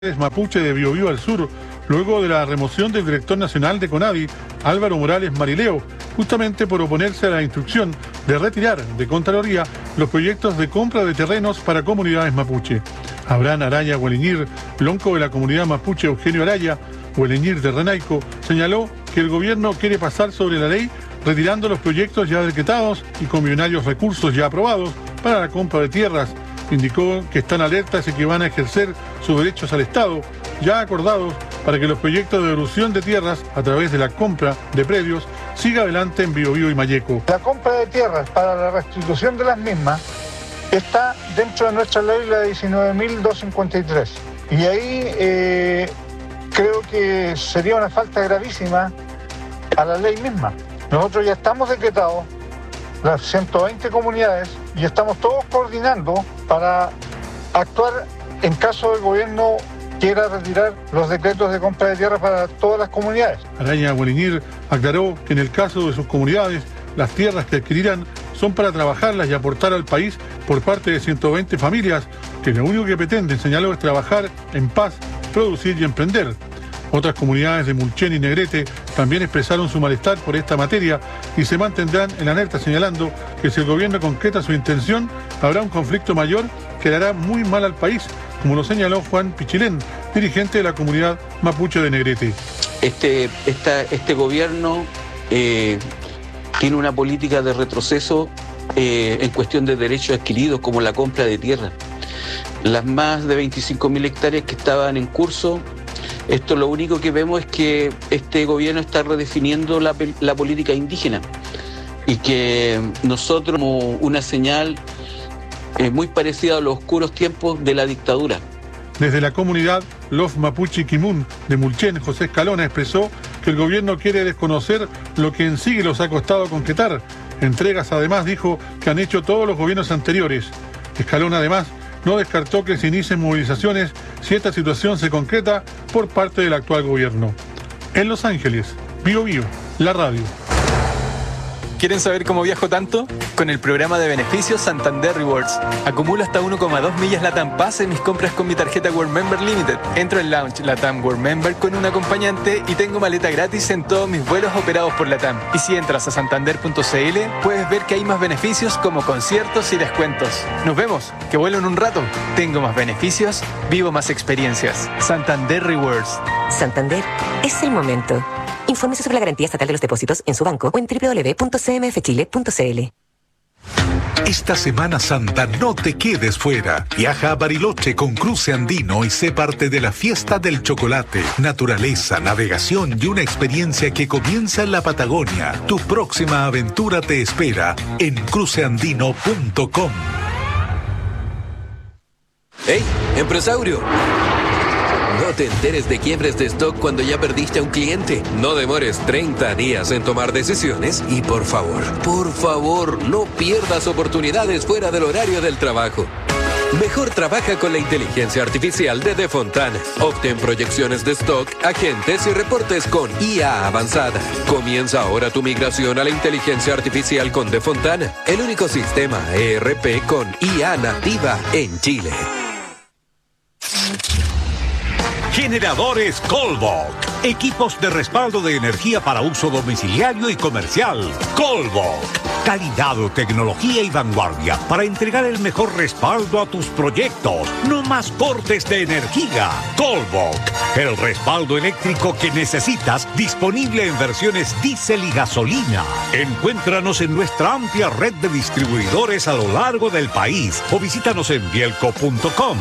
Mapuche de Biobío al sur, luego de la remoción del director nacional de CONADI, Álvaro Morales Marileo, justamente por oponerse a la instrucción de retirar de Contraloría los proyectos de compra de terrenos para comunidades mapuche. Abraham Araya Hueleñir, lonco de la comunidad mapuche Eugenio Araya, Hueleñir de Renaico, señaló que el gobierno quiere pasar sobre la ley retirando los proyectos ya decretados y con millonarios recursos ya aprobados para la compra de tierras. Indicó que están alertas y que van a ejercer sus derechos al Estado, ya acordados, para que los proyectos de devolución de tierras a través de la compra de predios siga adelante en Biobío y Malleco. La compra de tierras para la restitución de las mismas está dentro de nuestra ley, la 19.253. Y ahí creo que sería una falta gravísima a la ley misma. Nosotros ya estamos decretados, las 120 comunidades, y estamos todos coordinando para actuar en caso el gobierno quiera retirar los decretos de compra de tierra para todas las comunidades. Araya Hueleñir aclaró que en el caso de sus comunidades, las tierras que adquirirán son para trabajarlas y aportar al país por parte de 120 familias, que lo único que pretenden, señaló, es trabajar en paz, producir y emprender. Otras comunidades de Mulchen y Negrete también expresaron su malestar por esta materia y se mantendrán en alerta, señalando que si el gobierno concreta su intención, habrá un conflicto mayor que le hará muy mal al país, como lo señaló Juan Pichilén, dirigente de la comunidad mapuche de Negrete. Este gobierno tiene una política de retroceso en cuestión de derechos adquiridos, como la compra de tierra. Las más de 25.000 hectáreas que estaban en curso, esto lo único que vemos es que este gobierno está redefiniendo la política indígena y que nosotros, como una señal muy parecida a los oscuros tiempos de la dictadura. Desde la comunidad Los Mapuche Kimun de Mulchen, José Escalona expresó que el gobierno quiere desconocer lo que en sí los ha costado concretar. Entregas, además, dijo que han hecho todos los gobiernos anteriores. Escalona, además, no descartó que se inicien movilizaciones si esta situación se concreta por parte del actual gobierno. En Los Ángeles, Biobío, la radio. ¿Quieren saber cómo viajo tanto? Con el programa de beneficios Santander Rewards. Acumulo hasta 1,2 millas LATAM Pass en mis compras con mi tarjeta World Member Limited. Entro en Lounge LATAM World Member con un acompañante y tengo maleta gratis en todos mis vuelos operados por LATAM. Y si entras a santander.cl, puedes ver que hay más beneficios como conciertos y descuentos. Nos vemos, que vuelo en un rato. Tengo más beneficios, vivo más experiencias. Santander Rewards. Santander, es el momento. Infórmese sobre la garantía estatal de los depósitos en su banco o en www.cmfchile.cl. Esta Semana Santa no te quedes fuera. Viaja a Bariloche con Cruce Andino y sé parte de la fiesta del chocolate, naturaleza, navegación y una experiencia que comienza en la Patagonia. Tu próxima aventura te espera en cruceandino.com. ¡Hey, empresario! No te enteres de quiebres de stock cuando ya perdiste a un cliente. No demores 30 días en tomar decisiones y por favor, no pierdas oportunidades fuera del horario del trabajo. Mejor trabaja con la inteligencia artificial de Defontana. Obtén proyecciones de stock, agentes y reportes con IA avanzada. Comienza ahora tu migración a la inteligencia artificial con Defontana, el único sistema ERP con IA nativa en Chile. Generadores Colbok. Equipos de respaldo de energía para uso domiciliario y comercial. Colbok. Calidad, tecnología y vanguardia para entregar el mejor respaldo a tus proyectos. No más cortes de energía. Colbok. El respaldo eléctrico que necesitas, disponible en versiones diésel y gasolina. Encuéntranos en nuestra amplia red de distribuidores a lo largo del país o visítanos en bielco.com.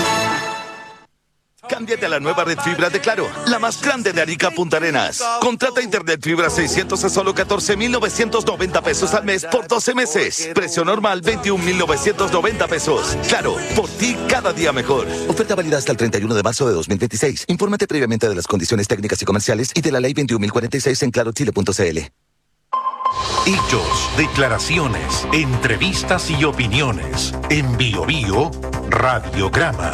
Cámbiate a la nueva red fibra de Claro, la más grande de Arica Punta Arenas. Contrata internet fibra 600 a solo 14.990 pesos al mes por 12 meses. Precio normal 21.990 pesos. Claro, por ti cada día mejor. Oferta válida hasta el 31 de marzo de 2026. Infórmate previamente de las condiciones técnicas y comerciales y de la ley 21.046 en clarochile.cl. Hechos, declaraciones, entrevistas y opiniones. En Biobío, Radiograma.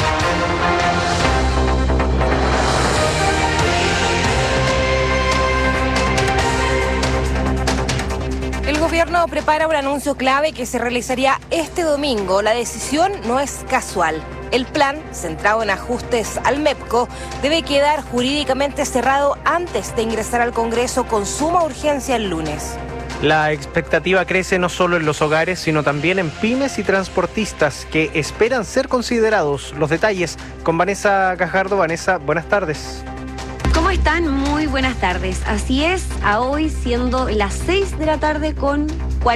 El gobierno prepara un anuncio clave que se realizaría este domingo. La decisión no es casual. El plan, centrado en ajustes al MEPCO, debe quedar jurídicamente cerrado antes de ingresar al Congreso con suma urgencia el lunes. La expectativa crece no solo en los hogares, sino también en pymes y transportistas que esperan ser considerados. Los detalles con Vanessa Gajardo. Vanessa, buenas tardes. ¿Cómo están? Muy buenas tardes. Así es, a hoy siendo las 6 de la tarde con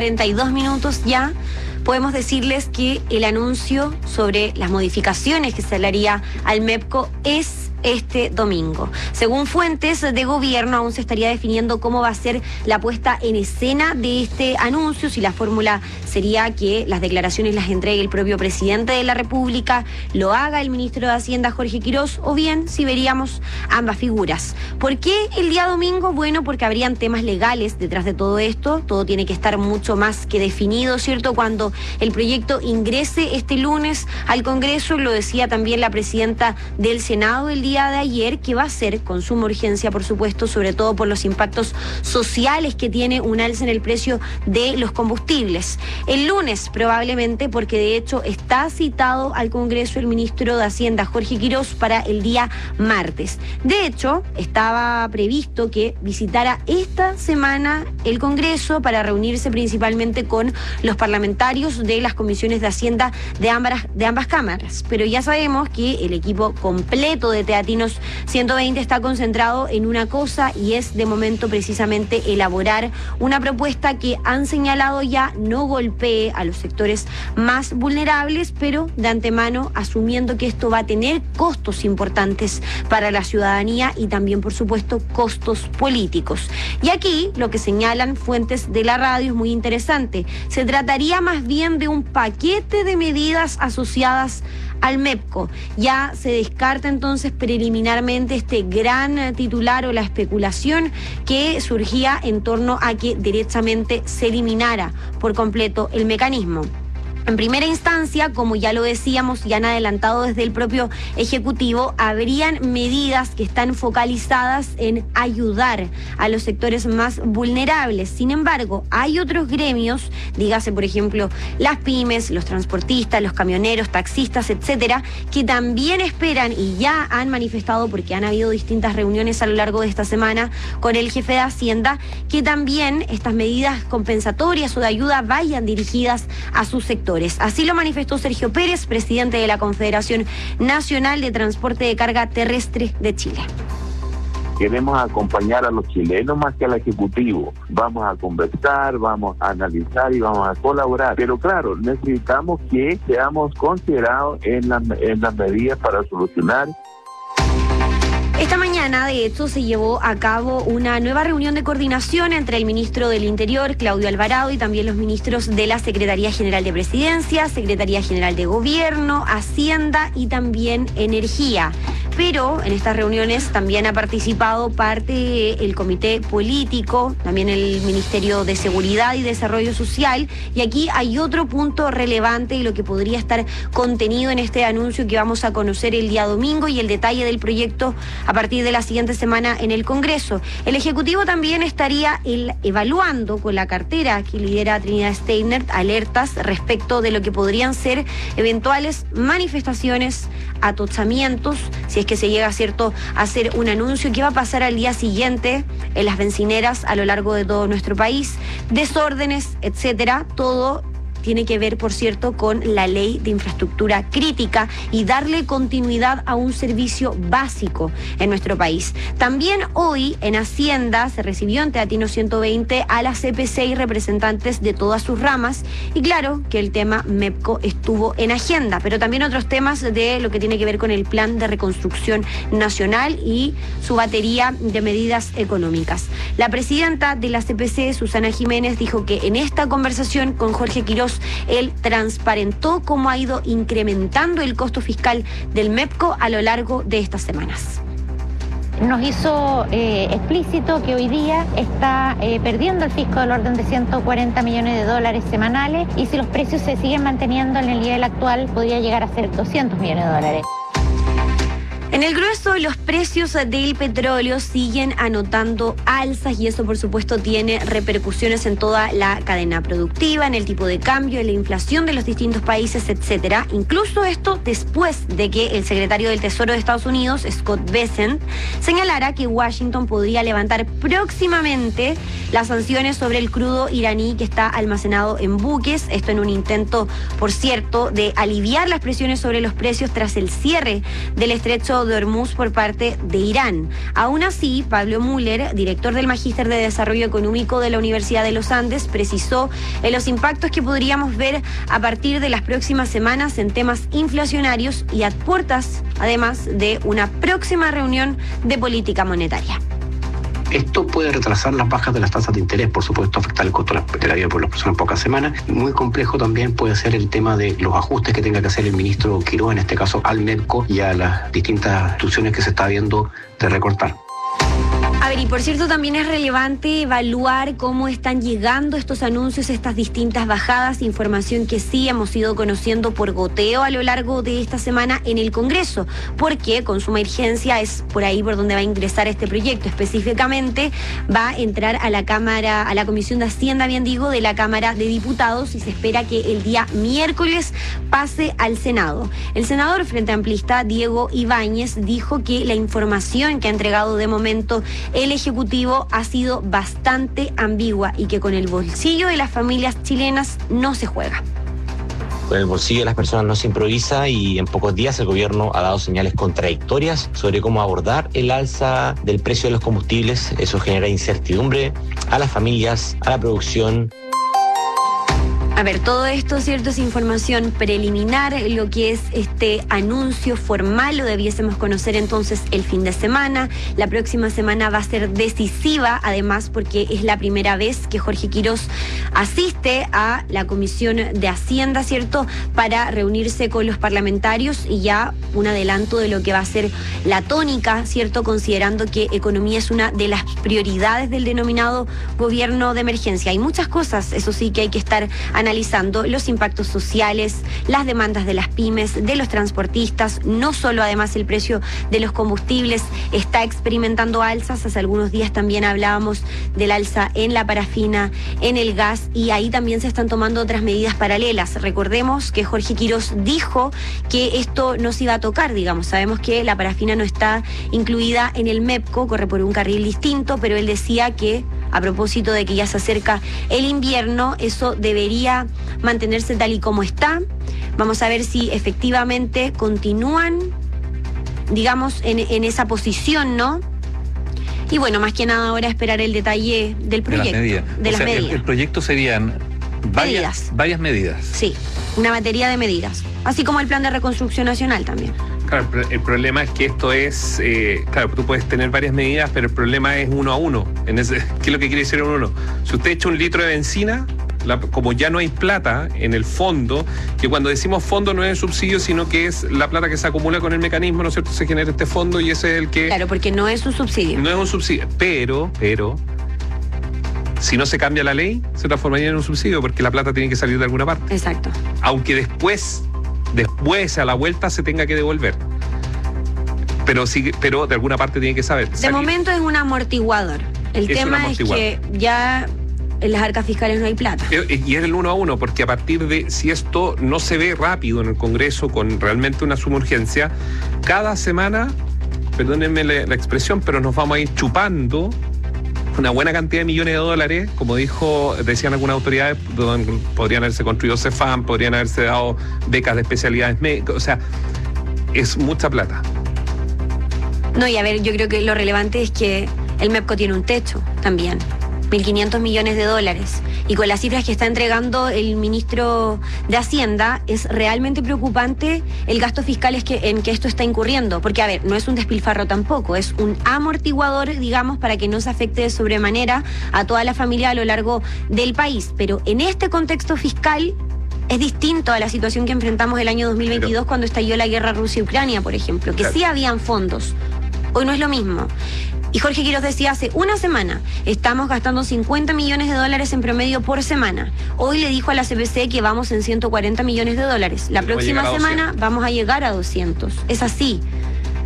42 minutos ya, podemos decirles que el anuncio sobre las modificaciones que se le haría al MEPCO es este domingo. Según fuentes de gobierno, aún se estaría definiendo cómo va a ser la puesta en escena de este anuncio, si la fórmula sería que las declaraciones las entregue el propio presidente de la República, lo haga el ministro de Hacienda, Jorge Quirós, o bien si veríamos ambas figuras. ¿Por qué el día domingo? Bueno, porque habrían temas legales detrás de todo esto, todo tiene que estar mucho más que definido, ¿cierto? Cuando el proyecto ingrese este lunes al Congreso, lo decía también la presidenta del Senado el día de ayer, que va a ser con suma urgencia, por supuesto, sobre todo por los impactos sociales que tiene un alza en el precio de los combustibles. El lunes, probablemente, porque de hecho está citado al Congreso el ministro de Hacienda, Jorge Quirós, para el día martes. De hecho, estaba previsto que visitara esta semana el Congreso para reunirse principalmente con los parlamentarios de las comisiones de Hacienda de ambas cámaras. Pero ya sabemos que el equipo completo de Teatinos 120 está concentrado en una cosa, y es de momento precisamente elaborar una propuesta que han señalado ya no golpee a los sectores más vulnerables, pero de antemano asumiendo que esto va a tener costos importantes para la ciudadanía y también, por supuesto, costos políticos. Y aquí lo que señalan fuentes de la radio es muy interesante. Se trataría más bien de un paquete de medidas asociadas al MEPCO. Ya se descarta entonces preliminarmente este gran titular o la especulación que surgía en torno a que derechamente se eliminara por completo el mecanismo. En primera instancia, como ya lo decíamos y han adelantado desde el propio Ejecutivo, habrían medidas que están focalizadas en ayudar a los sectores más vulnerables. Sin embargo, hay otros gremios, dígase por ejemplo las pymes, los transportistas, los camioneros, taxistas, etcétera, que también esperan y ya han manifestado, porque han habido distintas reuniones a lo largo de esta semana con el jefe de Hacienda, que también estas medidas compensatorias o de ayuda vayan dirigidas a sus sectores. Así lo manifestó Sergio Pérez, presidente de la Confederación Nacional de Transporte de Carga Terrestre de Chile. Queremos acompañar a los chilenos más que al Ejecutivo. Vamos a conversar, vamos a analizar y vamos a colaborar. Pero claro, necesitamos que seamos considerados en las medidas para solucionar. Esta mañana, de hecho, se llevó a cabo una nueva reunión de coordinación entre el ministro del Interior, Claudio Alvarado, y también los ministros de la Secretaría General de Presidencia, Secretaría General de Gobierno, Hacienda y también Energía. Pero en estas reuniones también ha participado parte del Comité Político, también el Ministerio de Seguridad y Desarrollo Social. Y aquí hay otro punto relevante y lo que podría estar contenido en este anuncio que vamos a conocer el día domingo y el detalle del proyecto a partir de la siguiente semana en el Congreso. El Ejecutivo también estaría evaluando con la cartera que lidera Trinidad Steiner alertas respecto de lo que podrían ser eventuales manifestaciones, atochamientos, si es que se llega, ¿cierto?, a hacer un anuncio que va a pasar al día siguiente en las bencineras a lo largo de todo nuestro país, desórdenes, etcétera, todo tiene que ver, por cierto, con la ley de infraestructura crítica y darle continuidad a un servicio básico en nuestro país. También hoy en Hacienda se recibió en Teatinos 120 a la CPC y representantes de todas sus ramas, y claro que el tema MEPCO estuvo en agenda, pero también otros temas de lo que tiene que ver con el plan de reconstrucción nacional y su batería de medidas económicas. La presidenta de la CPC, Susana Jiménez, dijo que en esta conversación con Jorge Quirós, él transparentó cómo ha ido incrementando el costo fiscal del MEPCO a lo largo de estas semanas. Nos hizo explícito que hoy día está perdiendo el fisco del orden de 140 millones de dólares semanales, y si los precios se siguen manteniendo en el nivel actual podría llegar a ser 200 millones de dólares. En el grueso, los precios del petróleo siguen anotando alzas y eso, por supuesto, tiene repercusiones en toda la cadena productiva, en el tipo de cambio, en la inflación de los distintos países, etcétera. Incluso esto después de que el secretario del Tesoro de Estados Unidos, Scott Bessent, señalara que Washington podría levantar próximamente las sanciones sobre el crudo iraní que está almacenado en buques. Esto en un intento, por cierto, de aliviar las presiones sobre los precios tras el cierre del estrecho de Hormuz por parte de Irán. Aún así, Pablo Müller, director del Magíster de Desarrollo Económico de la Universidad de los Andes, precisó en los impactos que podríamos ver a partir de las próximas semanas en temas inflacionarios y a puertas, además, de una próxima reunión de política monetaria. Esto puede retrasar las bajas de las tasas de interés, por supuesto, afectar el costo de la vida por las personas en pocas semanas. Muy complejo también puede ser el tema de los ajustes que tenga que hacer el ministro Quiroga, en este caso al MEPCO y a las distintas instituciones que se está viendo de recortar. A ver, y por cierto, también es relevante evaluar cómo están llegando estos anuncios, estas distintas bajadas, información que sí hemos ido conociendo por goteo a lo largo de esta semana en el Congreso, porque con suma urgencia es por ahí por donde va a ingresar este proyecto. Específicamente va a entrar a la Cámara, a la Comisión de Hacienda, bien digo, de la Cámara de Diputados, y se espera que el día miércoles pase al Senado. El senador Frente Amplista, Diego Ibáñez, dijo que la información que ha entregado de momento el Ejecutivo ha sido bastante ambigua y que con el bolsillo de las familias chilenas no se juega. Con el bolsillo de las personas no se improvisa y en pocos días el gobierno ha dado señales contradictorias sobre cómo abordar el alza del precio de los combustibles. Eso genera incertidumbre a las familias, a la producción. A ver, todo esto, cierto, es información preliminar. Lo que es este anuncio formal lo debiésemos conocer entonces el fin de semana. La próxima semana va a ser decisiva, además, porque es la primera vez que Jorge Quirós asiste a la Comisión de Hacienda, cierto, para reunirse con los parlamentarios, y ya un adelanto de lo que va a ser la tónica, cierto, considerando que economía es una de las prioridades del denominado gobierno de emergencia. Hay muchas cosas, eso sí, que hay que estar analizando: los impactos sociales, las demandas de las pymes, de los transportistas, no solo además el precio de los combustibles está experimentando alzas. Hace algunos días también hablábamos del alza en la parafina, en el gas, y ahí también se están tomando otras medidas paralelas. Recordemos que Jorge Quirós dijo que esto no se iba a tocar, digamos. Sabemos que la parafina no está incluida en el MEPCO, corre por un carril distinto, pero él decía que a propósito de que ya se acerca el invierno, eso debería mantenerse tal y como está. Vamos a ver si efectivamente continúan, digamos, en esa posición, ¿no? Y bueno, más que nada ahora esperar el detalle del proyecto. De las medidas. El proyecto serían varias medidas. Sí, una batería de medidas. Así como el plan de reconstrucción nacional también. Claro, el problema es que esto es, claro, tú puedes tener varias medidas, pero el problema es uno a uno. ¿Qué es lo que quiere decir uno a uno? Si usted echa un litro de benzina, como ya no hay plata en el fondo, que cuando decimos fondo no es el subsidio, sino que es la plata que se acumula con el mecanismo, ¿no es cierto? Se genera este fondo y ese es el que... Claro, porque no es un subsidio. No es un subsidio, pero si no se cambia la ley, se transformaría en un subsidio, porque la plata tiene que salir de alguna parte. Exacto. Aunque después a la vuelta se tenga que devolver. Pero de alguna parte tiene que saber. De momento es un amortiguador. El tema es que ya en las arcas fiscales no hay plata. Y es el uno a uno, porque a partir de, si esto no se ve rápido en el Congreso con realmente una suma urgencia, cada semana, perdónenme la expresión, pero nos vamos a ir chupando una buena cantidad de millones de dólares, como decían algunas autoridades, donde podrían haberse construido CEFAM, podrían haberse dado becas de especialidades médicas, o sea, es mucha plata. No, y a ver, yo creo que lo relevante es que el MEPCO tiene un techo también, 1.500 millones de dólares, y con las cifras que está entregando el ministro de Hacienda es realmente preocupante el gasto fiscal en que esto está incurriendo, porque a ver, no es un despilfarro tampoco, es un amortiguador, digamos, para que no se afecte de sobremanera a toda la familia a lo largo del país, pero en este contexto fiscal es distinto a la situación que enfrentamos el año 2022 cuando estalló la guerra Rusia-Ucrania, por ejemplo, que sí habían fondos. Hoy no es lo mismo. Y Jorge Quirós decía hace una semana, estamos gastando 50 millones de dólares en promedio por semana. Hoy le dijo a la CPC que vamos en 140 millones de dólares. La próxima semana vamos a llegar a 200. Es así.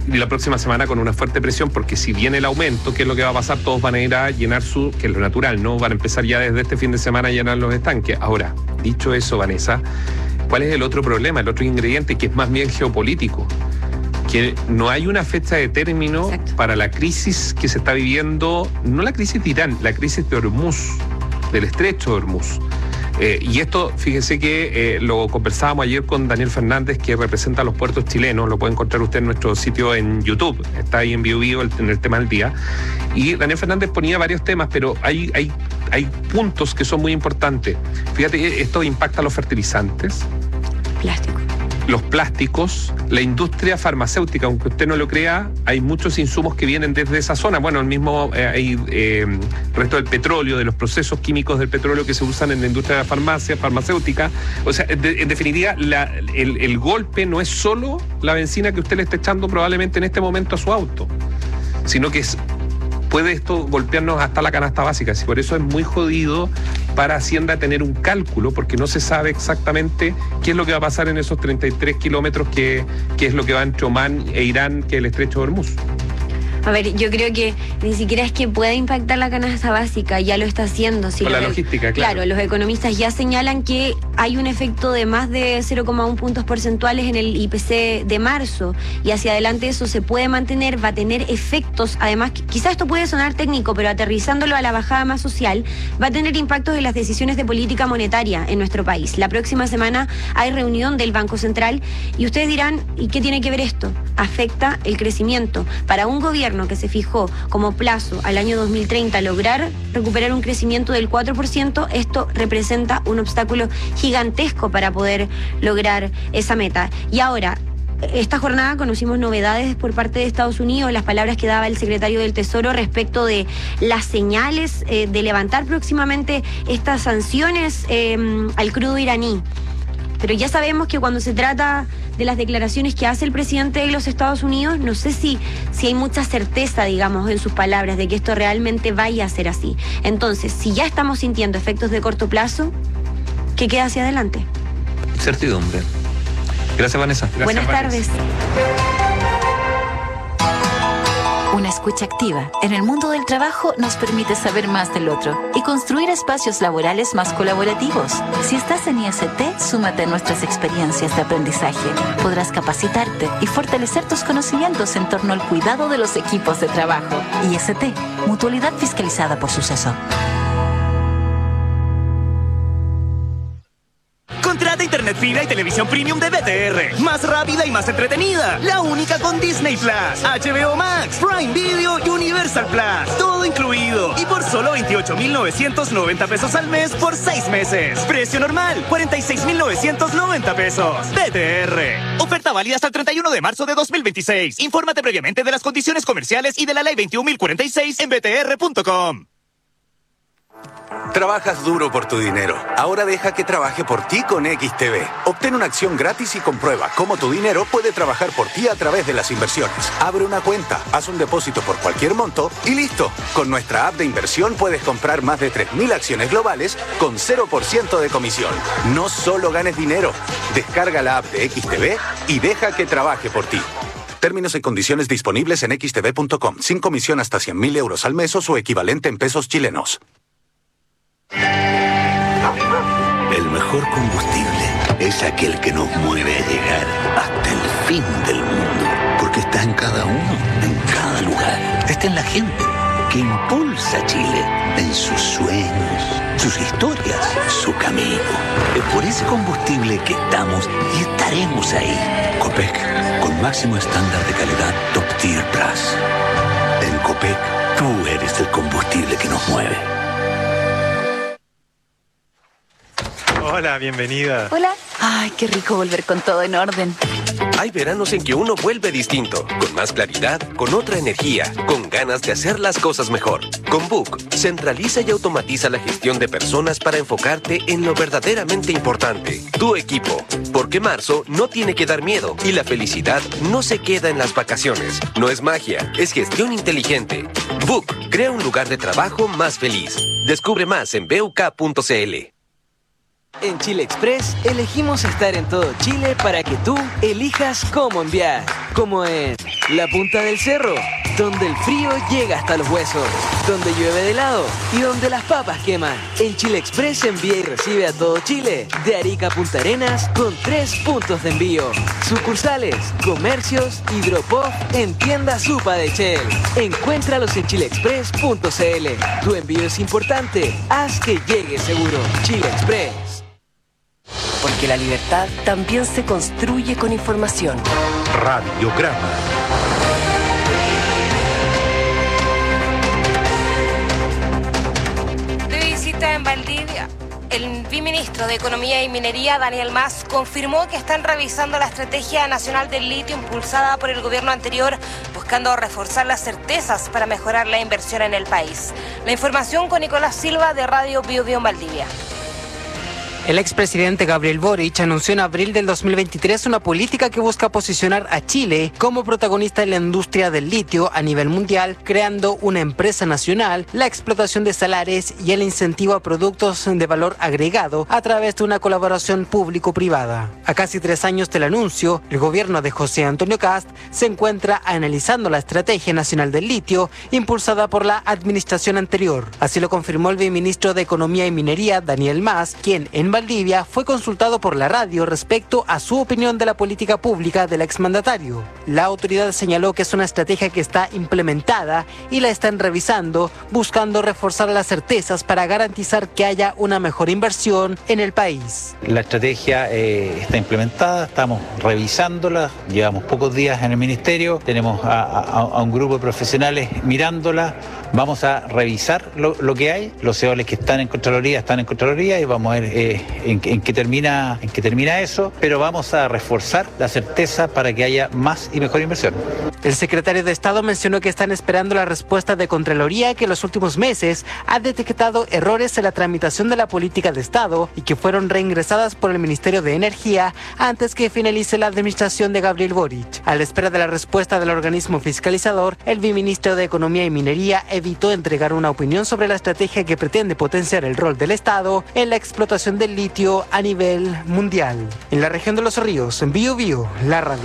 y la próxima semana con una fuerte presión, porque si viene el aumento, ¿qué es lo que va a pasar? Todos van a ir a llenar que es lo natural, ¿no? Van a empezar ya desde este fin de semana a llenar los estanques. Ahora, dicho eso, Vanessa, ¿cuál es el otro problema, el otro ingrediente, que es más bien geopolítico? Que no hay una fecha de término para la crisis que se está viviendo, no la crisis de Irán, la crisis de Hormuz, del estrecho de Hormuz. Y esto, fíjese que lo conversábamos ayer con Daniel Fernández, que representa a los puertos chilenos. Lo puede encontrar usted en nuestro sitio en YouTube. Está ahí en vivo en el tema del día. Y Daniel Fernández ponía varios temas, pero hay puntos que son muy importantes. Fíjate, esto impacta a los fertilizantes. Los plásticos, la industria farmacéutica, aunque usted no lo crea, hay muchos insumos que vienen desde esa zona. Bueno, el mismo hay resto del petróleo, de los procesos químicos del petróleo que se usan en la industria de la farmacia, farmacéutica. O sea, en definitiva, el golpe no es solo la benzina que usted le está echando probablemente en este momento a su auto, sino que puede esto golpearnos hasta la canasta básica. Por eso es muy jodido para Hacienda tener un cálculo, porque no se sabe exactamente qué es lo que va a pasar en esos 33 kilómetros que es lo que va entre Omán e Irán, que es el estrecho de Hormuz. A ver, yo creo que ni siquiera es que pueda impactar la canasta básica, ya lo está haciendo. Si con la logística, claro. Claro, los economistas ya señalan que hay un efecto de más de 0,1 puntos porcentuales en el IPC de marzo, y hacia adelante eso se puede mantener, va a tener efectos. Además, quizás esto puede sonar técnico, pero aterrizándolo a la bajada más social, va a tener impactos en las decisiones de política monetaria en nuestro país. La próxima semana hay reunión del Banco Central y ustedes dirán, ¿y qué tiene que ver esto? Afecta el crecimiento. Para un gobierno que se fijó como plazo al año 2030 lograr recuperar un crecimiento del 4%, esto representa un obstáculo gigantesco para poder lograr esa meta. Y ahora, esta jornada conocimos novedades por parte de Estados Unidos, las palabras que daba el secretario del Tesoro respecto de las señales de levantar próximamente estas sanciones al crudo iraní. Pero ya sabemos que cuando se trata de las declaraciones que hace el presidente de los Estados Unidos, no sé si hay mucha certeza, digamos, en sus palabras de que esto realmente vaya a ser así. Entonces, si ya estamos sintiendo efectos de corto plazo, ¿qué queda hacia adelante? Certidumbre. Gracias, Vanessa. Buenas tardes. Una escucha activa en el mundo del trabajo nos permite saber más del otro y construir espacios laborales más colaborativos. Si estás en IST, súmate a nuestras experiencias de aprendizaje. Podrás capacitarte y fortalecer tus conocimientos en torno al cuidado de los equipos de trabajo. IST, mutualidad fiscalizada por Suceso. Contrata internet fibra y televisión premium de BTR. Más rápida y más entretenida. La única con Disney Plus, HBO Max, Prime Video y Universal Plus. Todo incluido. Y por solo 28,990 pesos al mes por 6 meses. Precio normal, 46,990 pesos. BTR. Oferta válida hasta el 31 de marzo de 2026. Infórmate previamente de las condiciones comerciales y de la ley 21.046 en btr.com. Trabajas duro por tu dinero. Ahora deja que trabaje por ti con XTB. Obtén una acción gratis y comprueba cómo tu dinero puede trabajar por ti a través de las inversiones. Abre una cuenta, haz un depósito por cualquier monto y listo. Con nuestra app de inversión puedes comprar más de 3.000 acciones globales con 0% de comisión. No solo ganes dinero. Descarga la app de XTB y deja que trabaje por ti. Términos y condiciones disponibles en xtb.com. Sin comisión hasta 100.000 euros al mes o su equivalente en pesos chilenos. El mejor combustible es aquel que nos mueve a llegar hasta el fin del mundo. Porque está en cada uno, en cada lugar. Está en la gente que impulsa a Chile en sus sueños, sus historias, su camino. Es por ese combustible que estamos y estaremos ahí. Copec, con máximo estándar de calidad Top Tier Plus. En Copec, tú eres el combustible que nos mueve. Hola, bienvenida. Hola. Ay, qué rico volver con todo en orden. Hay veranos en que uno vuelve distinto, con más claridad, con otra energía, con ganas de hacer las cosas mejor. Con Book, centraliza y automatiza la gestión de personas para enfocarte en lo verdaderamente importante, tu equipo. Porque marzo no tiene que dar miedo y la felicidad no se queda en las vacaciones. No es magia, es gestión inteligente. Book, crea un lugar de trabajo más feliz. Descubre más en buk.cl. En Chile Express elegimos estar en todo Chile para que tú elijas cómo enviar. Como en la punta del cerro, donde el frío llega hasta los huesos, donde llueve de helado y donde las papas queman. En Chile Express envía y recibe a todo Chile, de Arica a Punta Arenas, con 3 puntos de envío. Sucursales, comercios y drop-off en tienda Supa de Shell. Encuéntralos en chileexpress.cl. Tu envío es importante, haz que llegue seguro. Chile Express. Porque la libertad también se construye con información. Radiograma. De visita en Valdivia, el viceministro de Economía y Minería, Daniel Mas, confirmó que están revisando la Estrategia Nacional del Litio impulsada por el gobierno anterior, buscando reforzar las certezas para mejorar la inversión en el país. La información con Nicolás Silva de Radio Bio Bio en Valdivia. El expresidente Gabriel Boric anunció en abril del 2023 una política que busca posicionar a Chile como protagonista en la industria del litio a nivel mundial, creando una empresa nacional, la explotación de salares y el incentivo a productos de valor agregado a través de una colaboración público-privada. A casi 3 años del anuncio, el gobierno de José Antonio Kast se encuentra analizando la Estrategia Nacional del Litio impulsada por la administración anterior. Así lo confirmó el viceministro de Economía y Minería, Daniel Mas, quien en Valdivia fue consultado por la radio respecto a su opinión de la política pública del exmandatario. La autoridad señaló que es una estrategia que está implementada y la están revisando, buscando reforzar las certezas para garantizar que haya una mejor inversión en el país. La estrategia está implementada, estamos revisándola, llevamos pocos días en el ministerio, tenemos a un grupo de profesionales mirándola, vamos a revisar lo que hay, los EOLs que están en Contraloría y vamos a ver en qué termina eso, pero vamos a reforzar la certeza para que haya más y mejor inversión. El secretario de Estado mencionó que están esperando la respuesta de Contraloría, que en los últimos meses ha detectado errores en la tramitación de la política de Estado y que fueron reingresadas por el Ministerio de Energía antes que finalice la administración de Gabriel Boric. A la espera de la respuesta del organismo fiscalizador, el viceministro de Economía y Minería evitó entregar una opinión sobre la estrategia que pretende potenciar el rol del Estado en la explotación del litio a nivel mundial. En la región de Los Ríos, en Bio Bio, la radio.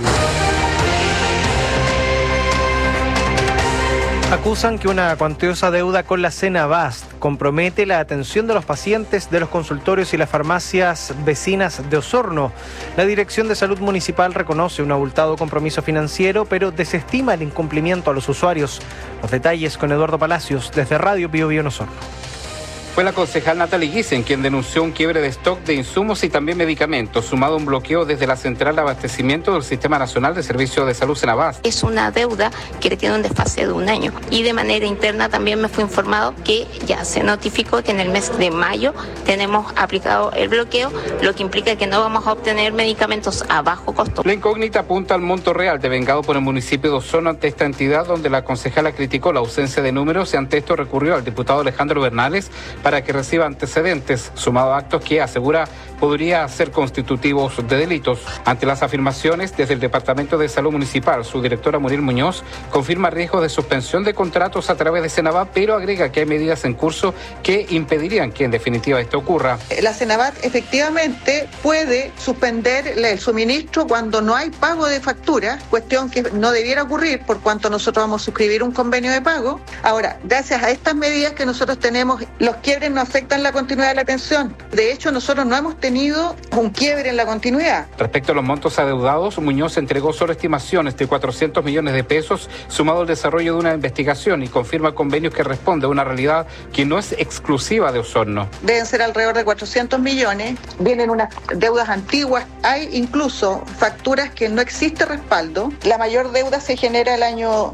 Acusan que una cuantiosa deuda con la Senabast compromete la atención de los pacientes de los consultorios y las farmacias vecinas de Osorno. La Dirección de Salud Municipal reconoce un abultado compromiso financiero, pero desestima el incumplimiento a los usuarios. Los detalles con Eduardo Palacios desde Radio Bio Bio en Osorno. Fue la concejal Natalie Gissen quien denunció un quiebre de stock de insumos y también medicamentos, sumado a un bloqueo desde la central de abastecimiento del Sistema Nacional de Servicios de Salud Senabast. Es una deuda que tiene un desfase de 1 año. Y de manera interna también me fue informado que ya se notificó que en el mes de mayo tenemos aplicado el bloqueo, lo que implica que no vamos a obtener medicamentos a bajo costo. La incógnita apunta al monto real devengado por el municipio de Osorno ante esta entidad, donde la concejala criticó la ausencia de números y ante esto recurrió al diputado Alejandro Bernales para que reciba antecedentes, sumado a actos que asegura podría ser constitutivos de delitos. Ante las afirmaciones, desde el Departamento de Salud Municipal, su directora Muriel Muñoz confirma riesgos de suspensión de contratos a través de Senabast, pero agrega que hay medidas en curso que impedirían que en definitiva esto ocurra. La Senabast efectivamente puede suspender el suministro cuando no hay pago de factura, cuestión que no debiera ocurrir por cuanto nosotros vamos a suscribir un convenio de pago. Ahora, gracias a estas medidas que nosotros tenemos, los quiebres no afectan la continuidad de la atención. De hecho, nosotros no hemos tenido un quiebre en la continuidad. Respecto a los montos adeudados, Muñoz entregó solo estimaciones de 400 millones de pesos, sumado al desarrollo de una investigación, y confirma convenios que responde a una realidad que no es exclusiva de Osorno. Deben ser alrededor de 400 millones. Vienen unas deudas antiguas. Hay incluso facturas que no existe respaldo. La mayor deuda se genera el año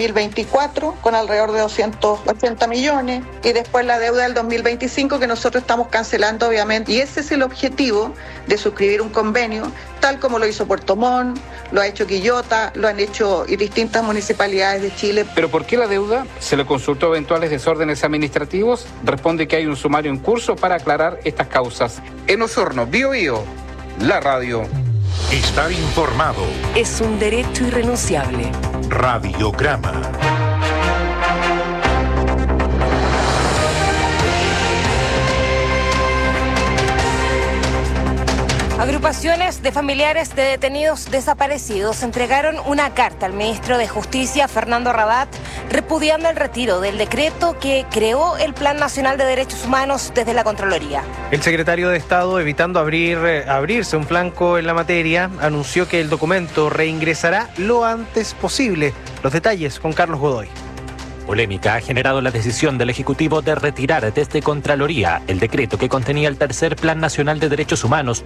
2024 con alrededor de 280 millones y después la deuda del 2025 que nosotros estamos cancelando obviamente, y ese es el objetivo de suscribir un convenio tal como lo hizo Puerto Montt, lo ha hecho Quillota, lo han hecho distintas municipalidades de Chile. ¿Pero por qué la deuda? Se le consultó eventuales desórdenes administrativos, responde que hay un sumario en curso para aclarar estas causas. En Osorno, Bio Bio, la radio. Estar informado es un derecho irrenunciable. Radiograma. Agrupaciones de familiares de detenidos desaparecidos entregaron una carta al ministro de Justicia, Fernando Rabat, repudiando el retiro del decreto que creó el Plan Nacional de Derechos Humanos desde la Contraloría. El secretario de Estado, evitando abrirse un flanco en la materia, anunció que el documento reingresará lo antes posible. Los detalles con Carlos Godoy. Polémica ha generado la decisión del Ejecutivo de retirar desde Contraloría el decreto que contenía el tercer Plan Nacional de Derechos Humanos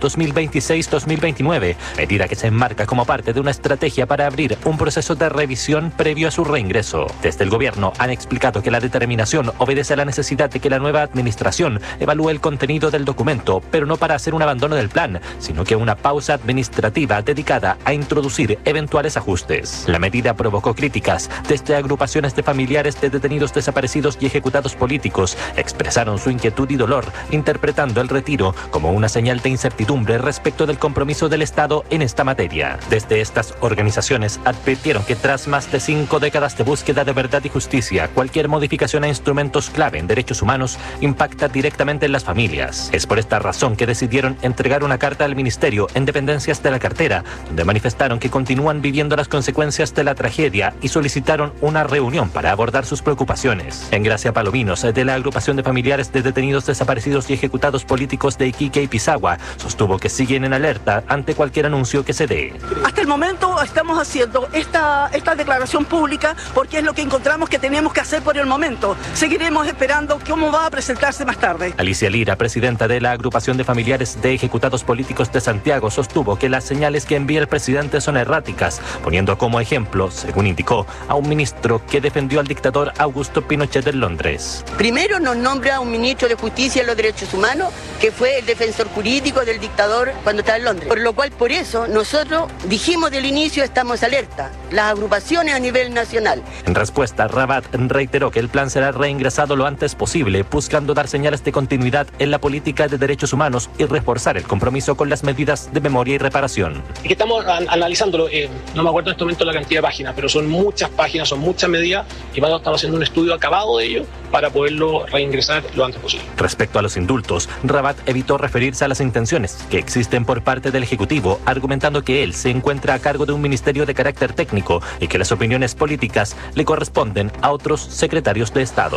2026-2029, medida que se enmarca como parte de una estrategia para abrir un proceso de revisión previo a su reingreso. Desde el Gobierno han explicado que la determinación obedece a la necesidad de que la nueva administración evalúe el contenido del documento, pero no para hacer un abandono del plan, sino que una pausa administrativa dedicada a introducir eventuales ajustes. La medida provocó críticas desde agrupaciones de familiares de detenidos desaparecidos y ejecutados políticos. Expresaron su inquietud y dolor, interpretando el retiro como una señal de incertidumbre respecto del compromiso del Estado en esta materia. Desde estas organizaciones advirtieron que tras más de 5 décadas de búsqueda de verdad y justicia, cualquier modificación a instrumentos clave en derechos humanos impacta directamente en las familias. Es por esta razón que decidieron entregar una carta al Ministerio en dependencias de la cartera, donde manifestaron que continúan viviendo las consecuencias de la tragedia y solicitaron una reunión para abordar sus preocupaciones. En Gracia Palominos, de la agrupación de familiares de detenidos desaparecidos y ejecutados políticos de Iquique y Pisagua, sostuvo que siguen en alerta ante cualquier anuncio que se dé. Hasta el momento estamos haciendo esta declaración pública porque es lo que encontramos que tenemos que hacer por el momento. Seguiremos esperando cómo va a presentarse más tarde. Alicia Lira, presidenta de la agrupación de familiares de ejecutados políticos de Santiago, sostuvo que las señales que envía el presidente son erráticas, poniendo como ejemplo, según indicó, a un ministro que defendió al dictador Augusto Pinochet en Londres. Primero nos nombra un ministro de Justicia y los Derechos Humanos que fue el defensor jurídico del dictador cuando estaba en Londres. Por lo cual, por eso, nosotros dijimos del inicio estamos alerta, las agrupaciones a nivel nacional. En respuesta, Rabat reiteró que el plan será reingresado lo antes posible, buscando dar señales de continuidad en la política de derechos humanos y reforzar el compromiso con las medidas de memoria y reparación. Y que estamos analizándolo, no me acuerdo en este momento la cantidad de páginas, pero son muchas páginas, son muchas medidas y estamos haciendo un estudio acabado de ello para poderlo reingresar lo antes posible. Respecto a los indultos, Rabat evitó referirse a las intenciones que existen por parte del Ejecutivo, argumentando que él se encuentra a cargo de un ministerio de carácter técnico y que las opiniones políticas le corresponden a otros secretarios de Estado.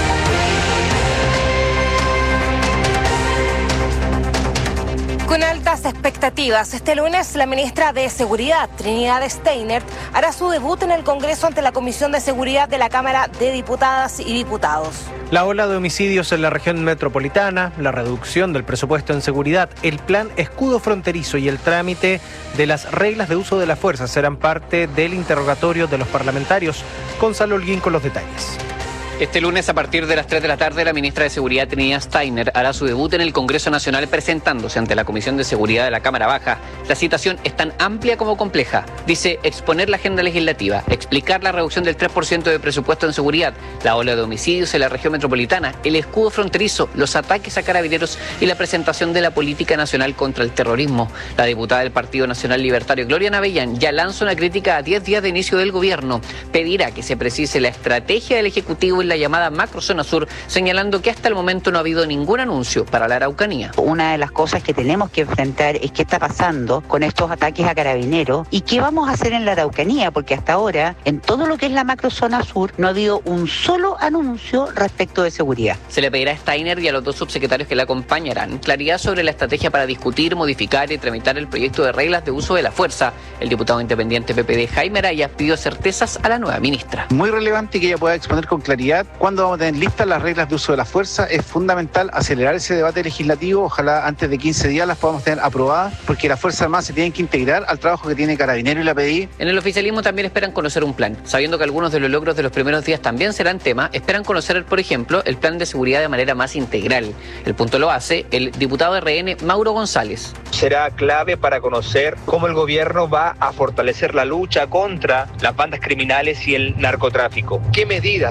Con altas expectativas, este lunes la ministra de Seguridad, Trinidad Steiner, hará su debut en el Congreso ante la Comisión de Seguridad de la Cámara de Diputadas y Diputados. La ola de homicidios en la región metropolitana, la reducción del presupuesto en seguridad, el plan escudo fronterizo y el trámite de las reglas de uso de la fuerza serán parte del interrogatorio de los parlamentarios. Gonzalo Holguín con los detalles. Este lunes, a partir de las 3 de la tarde, la ministra de Seguridad, Trinidad Steiner, hará su debut en el Congreso Nacional presentándose ante la Comisión de Seguridad de la Cámara Baja. La citación es tan amplia como compleja. Dice exponer la agenda legislativa, explicar la reducción del 3% de presupuesto en seguridad, la ola de homicidios en la región metropolitana, el escudo fronterizo, los ataques a carabineros y la presentación de la política nacional contra el terrorismo. La diputada del Partido Nacional Libertario, Gloria Navellán, ya lanza una crítica a 10 días de inicio del gobierno. Pedirá que se precise la estrategia del Ejecutivo en la llamada Macrozona Sur, señalando que hasta el momento no ha habido ningún anuncio para la Araucanía. Una de las cosas que tenemos que enfrentar es qué está pasando con estos ataques a carabineros y qué vamos a hacer en la Araucanía, porque hasta ahora, en todo lo que es la Macrozona Sur, no ha habido un solo anuncio respecto de seguridad. Se le pedirá a Steiner y a los dos subsecretarios que la acompañarán claridad sobre la estrategia para discutir, modificar y tramitar el proyecto de reglas de uso de la fuerza. El diputado independiente PPD, Jaime Araya, pidió certezas a la nueva ministra. Muy relevante que ella pueda exponer con claridad cuándo vamos a tener listas las reglas de uso de la fuerza. Es fundamental acelerar ese debate legislativo. Ojalá antes de 15 días las podamos tener aprobadas, porque las Fuerzas Armadas se tienen que integrar al trabajo que tiene Carabineros y la PDI. En el oficialismo también esperan conocer un plan. Sabiendo que algunos de los logros de los primeros días también serán tema, esperan conocer, por ejemplo, el plan de seguridad de manera más integral. El punto lo hace el diputado de RN, Mauro González. Será clave para conocer cómo el gobierno va a fortalecer la lucha contra las bandas criminales y el narcotráfico. ¿Qué medidas se adoptarán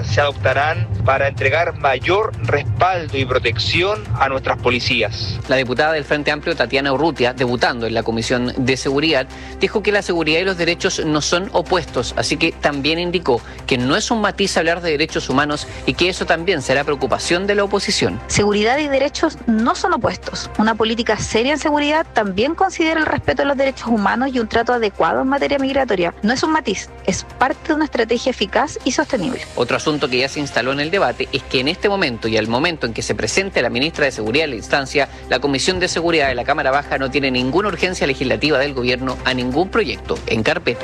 estarán para entregar mayor respaldo y protección a nuestras policías. La diputada del Frente Amplio, Tatiana Urrutia, debutando en la Comisión de Seguridad, dijo que la seguridad y los derechos no son opuestos, así que también indicó que no es un matiz hablar de derechos humanos y que eso también será preocupación de la oposición. Seguridad y derechos no son opuestos. Una política seria en seguridad también considera el respeto a los derechos humanos y un trato adecuado en materia migratoria. No es un matiz, es parte de una estrategia eficaz y sostenible. Otro asunto que ya se instaló en el debate es que en este momento y al momento en que se presente la ministra de Seguridad en la instancia, la Comisión de Seguridad de la Cámara Baja no tiene ninguna urgencia legislativa del gobierno a ningún proyecto en carpeta.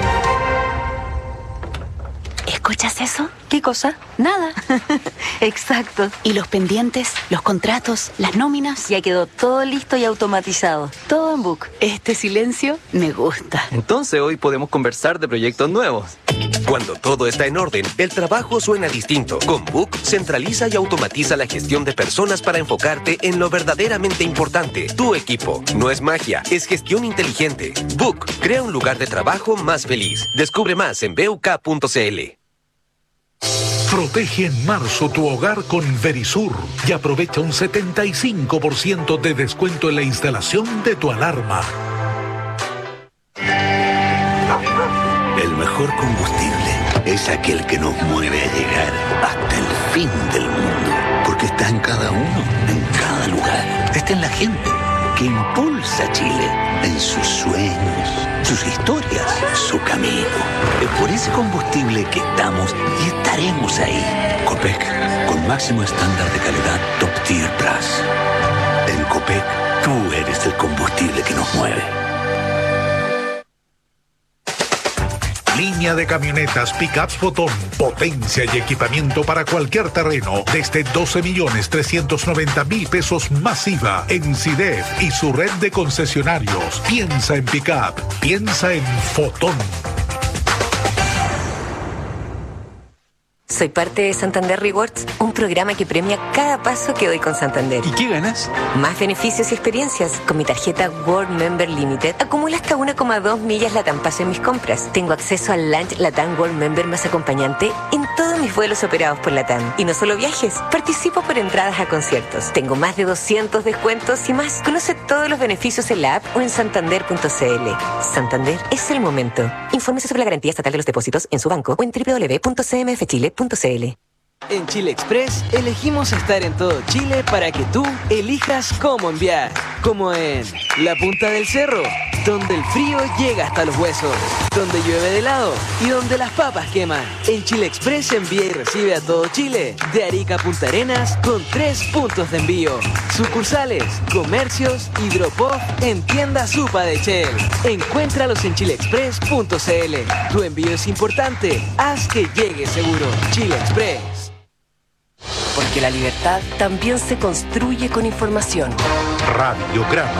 ¿Escuchas eso? ¿Qué cosa? Nada. Exacto. ¿Y los pendientes, los contratos, las nóminas? Ya quedó todo listo y automatizado. Todo en Book. Este silencio me gusta. Entonces hoy podemos conversar de proyectos nuevos. Cuando todo está en orden, el trabajo suena distinto. Con Book centraliza y automatiza la gestión de personas para enfocarte en lo verdaderamente importante. Tu equipo. No es magia, es gestión inteligente. Book crea un lugar de trabajo más feliz. Descubre más en buk.cl. Protege en marzo tu hogar con Verisur y aprovecha un 75% de descuento en la instalación de tu alarma. El mejor combustible es aquel que nos mueve a llegar hasta el fin del mundo. Porque está en cada uno, en cada lugar. Está en la gente que impulsa a Chile en sus sueños, sus historias, su camino. Es por ese combustible que estamos y estaremos ahí. Copec, con máximo estándar de calidad Top Tier Plus. En Copec, tú eres el combustible que nos mueve. Línea de camionetas Pickups Fotón, potencia y equipamiento para cualquier terreno, desde 12.390.000 pesos masiva en CIDEF y su red de concesionarios. Piensa en Pickup, piensa en Fotón. Soy parte de Santander Rewards, un programa que premia cada paso que doy con Santander. ¿Y qué ganas? Más beneficios y experiencias. Con mi tarjeta World Member Limited acumulo hasta 1,2 millas LATAM Paso en mis compras. Tengo acceso al Lunch LATAM World Member más acompañante en todos mis vuelos operados por LATAM. Y no solo viajes, participo por entradas a conciertos. Tengo más de 200 descuentos y más. Conoce todos los beneficios en la app o en santander.cl. Santander es el momento. Infórmese sobre la garantía estatal de los depósitos en su banco o en www.cmfchile.cl. En Chile Express elegimos estar en todo Chile para que tú elijas cómo enviar. Como en la punta del cerro, donde el frío llega hasta los huesos, donde llueve de helado y donde las papas queman. En Chile Express envía y recibe a todo Chile, de Arica a Punta Arenas, con 3 puntos de envío. Sucursales, comercios y drop-off en tienda Supa de Shell. Encuéntralos en chileexpress.cl. Tu envío es importante, haz que llegue seguro. Chile Express. Porque la libertad también se construye con información. Radiograma.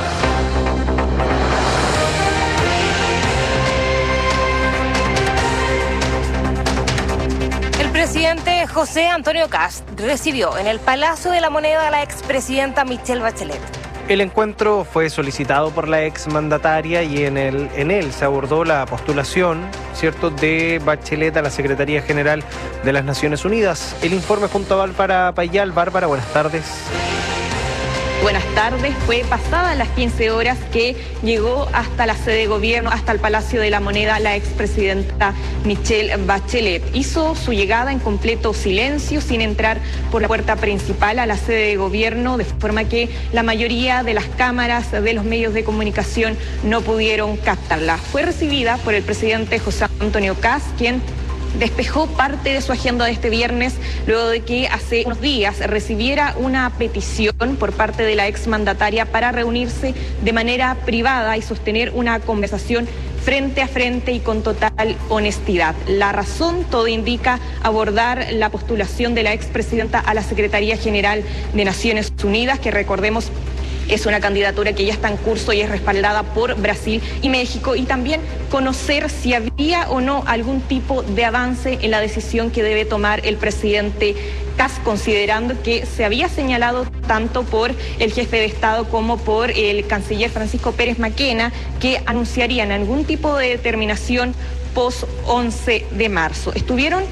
El presidente José Antonio Kast recibió en el Palacio de la Moneda a la expresidenta Michelle Bachelet. El encuentro fue solicitado por la exmandataria y en él se abordó la postulación, ¿cierto?, de Bachelet a la Secretaría General de las Naciones Unidas. El informe junto a Bárbara Payal. Bárbara, buenas tardes. Buenas tardes. Fue pasadas las 15 horas que llegó hasta la sede de gobierno, hasta el Palacio de la Moneda, la expresidenta Michelle Bachelet. Hizo su llegada en completo silencio, sin entrar por la puerta principal a la sede de gobierno, de forma que la mayoría de las cámaras de los medios de comunicación no pudieron captarla. Fue recibida por el presidente José Antonio Kast, quien despejó parte de su agenda de este viernes luego de que hace unos días recibiera una petición por parte de la exmandataria para reunirse de manera privada y sostener una conversación frente a frente y con total honestidad. La razón, todo indica, abordar la postulación de la expresidenta a la Secretaría General de Naciones Unidas, que recordemos es una candidatura que ya está en curso y es respaldada por Brasil y México, y también conocer si había o no algún tipo de avance en la decisión que debe tomar el presidente Kast, considerando que se había señalado tanto por el jefe de Estado como por el canciller Francisco Pérez Maquena que anunciarían algún tipo de determinación post 11 de marzo. Estuvieron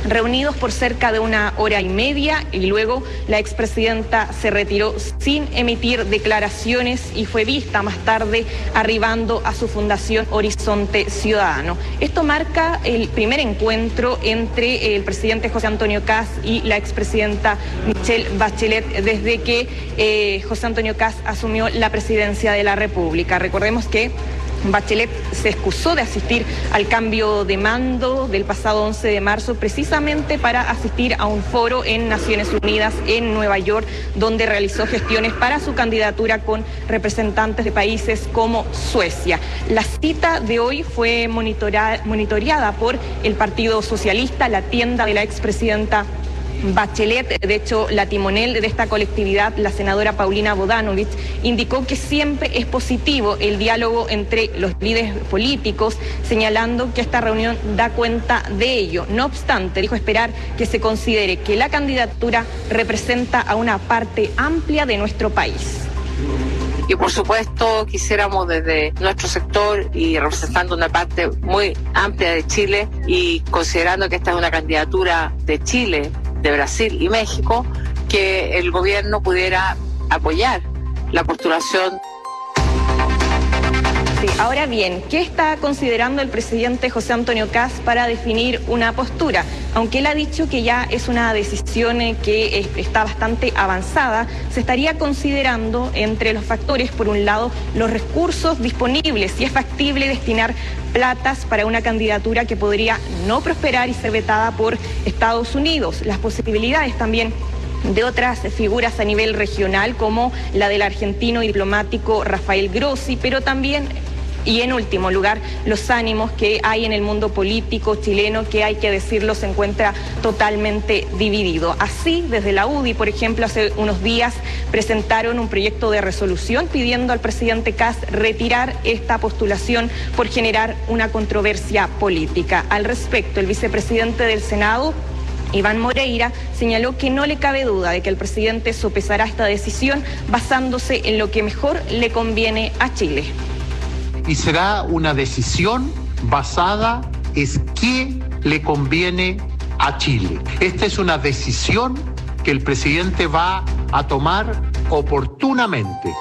reunidos por cerca de 1 hora y media y luego la expresidenta se retiró sin emitir declaraciones y fue vista más tarde arribando a su fundación Horizonte Ciudadano. Esto marca el primer encuentro entre el presidente José Antonio Kast y la expresidenta Michelle Bachelet desde que José Antonio Kast asumió la presidencia de la República. Recordemos que Bachelet se excusó de asistir al cambio de mando del pasado 11 de marzo precisamente para asistir a un foro en Naciones Unidas en Nueva York, donde realizó gestiones para su candidatura con representantes de países como Suecia. La cita de hoy fue monitoreada por el Partido Socialista, la tienda de la expresidenta Bachelet. De hecho, la timonel de esta colectividad, la senadora Paulina Bodanovich, indicó que siempre es positivo el diálogo entre los líderes políticos, señalando que esta reunión da cuenta de ello. No obstante, dijo esperar que se considere que la candidatura representa a una parte amplia de nuestro país. Y por supuesto quisiéramos desde nuestro sector y representando una parte muy amplia de Chile y considerando que esta es una candidatura de Chile, de Brasil y México, que el gobierno pudiera apoyar la postulación. Sí, ahora bien, ¿qué está considerando el presidente José Antonio Kast para definir una postura? Aunque él ha dicho que ya es una decisión que está bastante avanzada, se estaría considerando entre los factores, por un lado, los recursos disponibles, si es factible destinar platas para una candidatura que podría no prosperar y ser vetada por Estados Unidos. Las posibilidades también de otras figuras a nivel regional, como la del argentino diplomático Rafael Grossi, pero también, y en último lugar, los ánimos que hay en el mundo político chileno, que hay que decirlo, se encuentra totalmente dividido. Así, desde la UDI, por ejemplo, hace unos días presentaron un proyecto de resolución pidiendo al presidente Kast retirar esta postulación por generar una controversia política. Al respecto, el vicepresidente del Senado, Iván Moreira, señaló que no le cabe duda de que el presidente sopesará esta decisión basándose en lo que mejor le conviene a Chile. Y será una decisión basada en qué le conviene a Chile. Esta es una decisión que el presidente va a tomar oportunamente.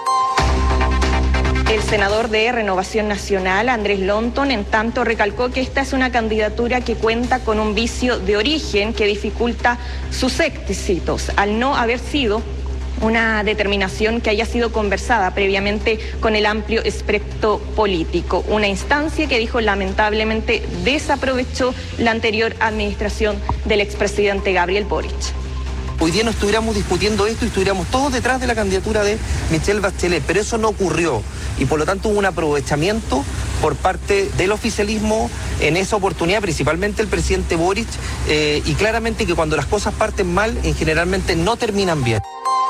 El senador de Renovación Nacional, Andrés Lonton, en tanto recalcó que esta es una candidatura que cuenta con un vicio de origen que dificulta sus éxitos, al no haber sido una determinación que haya sido conversada previamente con el amplio espectro político, una instancia que dijo lamentablemente desaprovechó la anterior administración del expresidente Gabriel Boric. Hoy día no estuviéramos discutiendo esto y estuviéramos todos detrás de la candidatura de Michelle Bachelet, pero eso no ocurrió y por lo tanto hubo un aprovechamiento por parte del oficialismo en esa oportunidad, principalmente el presidente Boric, y claramente que cuando las cosas parten mal, generalmente no terminan bien.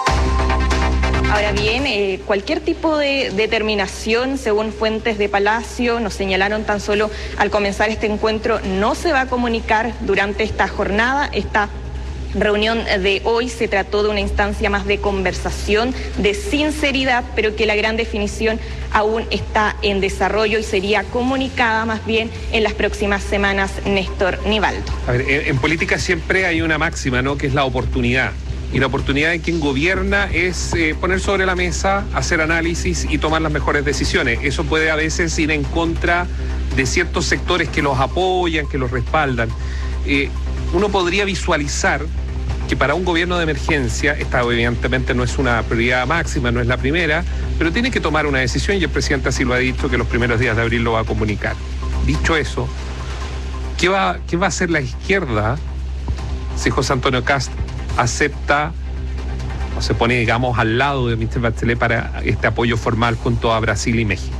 Ahora bien, cualquier tipo de determinación, según fuentes de Palacio, nos señalaron tan solo al comenzar este encuentro, no se va a comunicar durante esta jornada. Esta reunión de hoy se trató de una instancia más de conversación, de sinceridad, pero que la gran definición aún está en desarrollo y sería comunicada más bien en las próximas semanas, Néstor Nivaldo. A ver, en política siempre hay una máxima, ¿no?, que es la oportunidad. Y la oportunidad de quien gobierna es poner sobre la mesa, hacer análisis y tomar las mejores decisiones. Eso puede a veces ir en contra de ciertos sectores que los apoyan, que los respaldan. Uno podría visualizar que para un gobierno de emergencia, esta evidentemente no es una prioridad máxima, no es la primera, pero tiene que tomar una decisión y el presidente así lo ha dicho, que los primeros días de abril lo va a comunicar. Dicho eso, ¿qué va a hacer la izquierda si José Antonio Kast acepta o se pone, digamos, al lado de Michelle Bachelet para este apoyo formal junto a Brasil y México?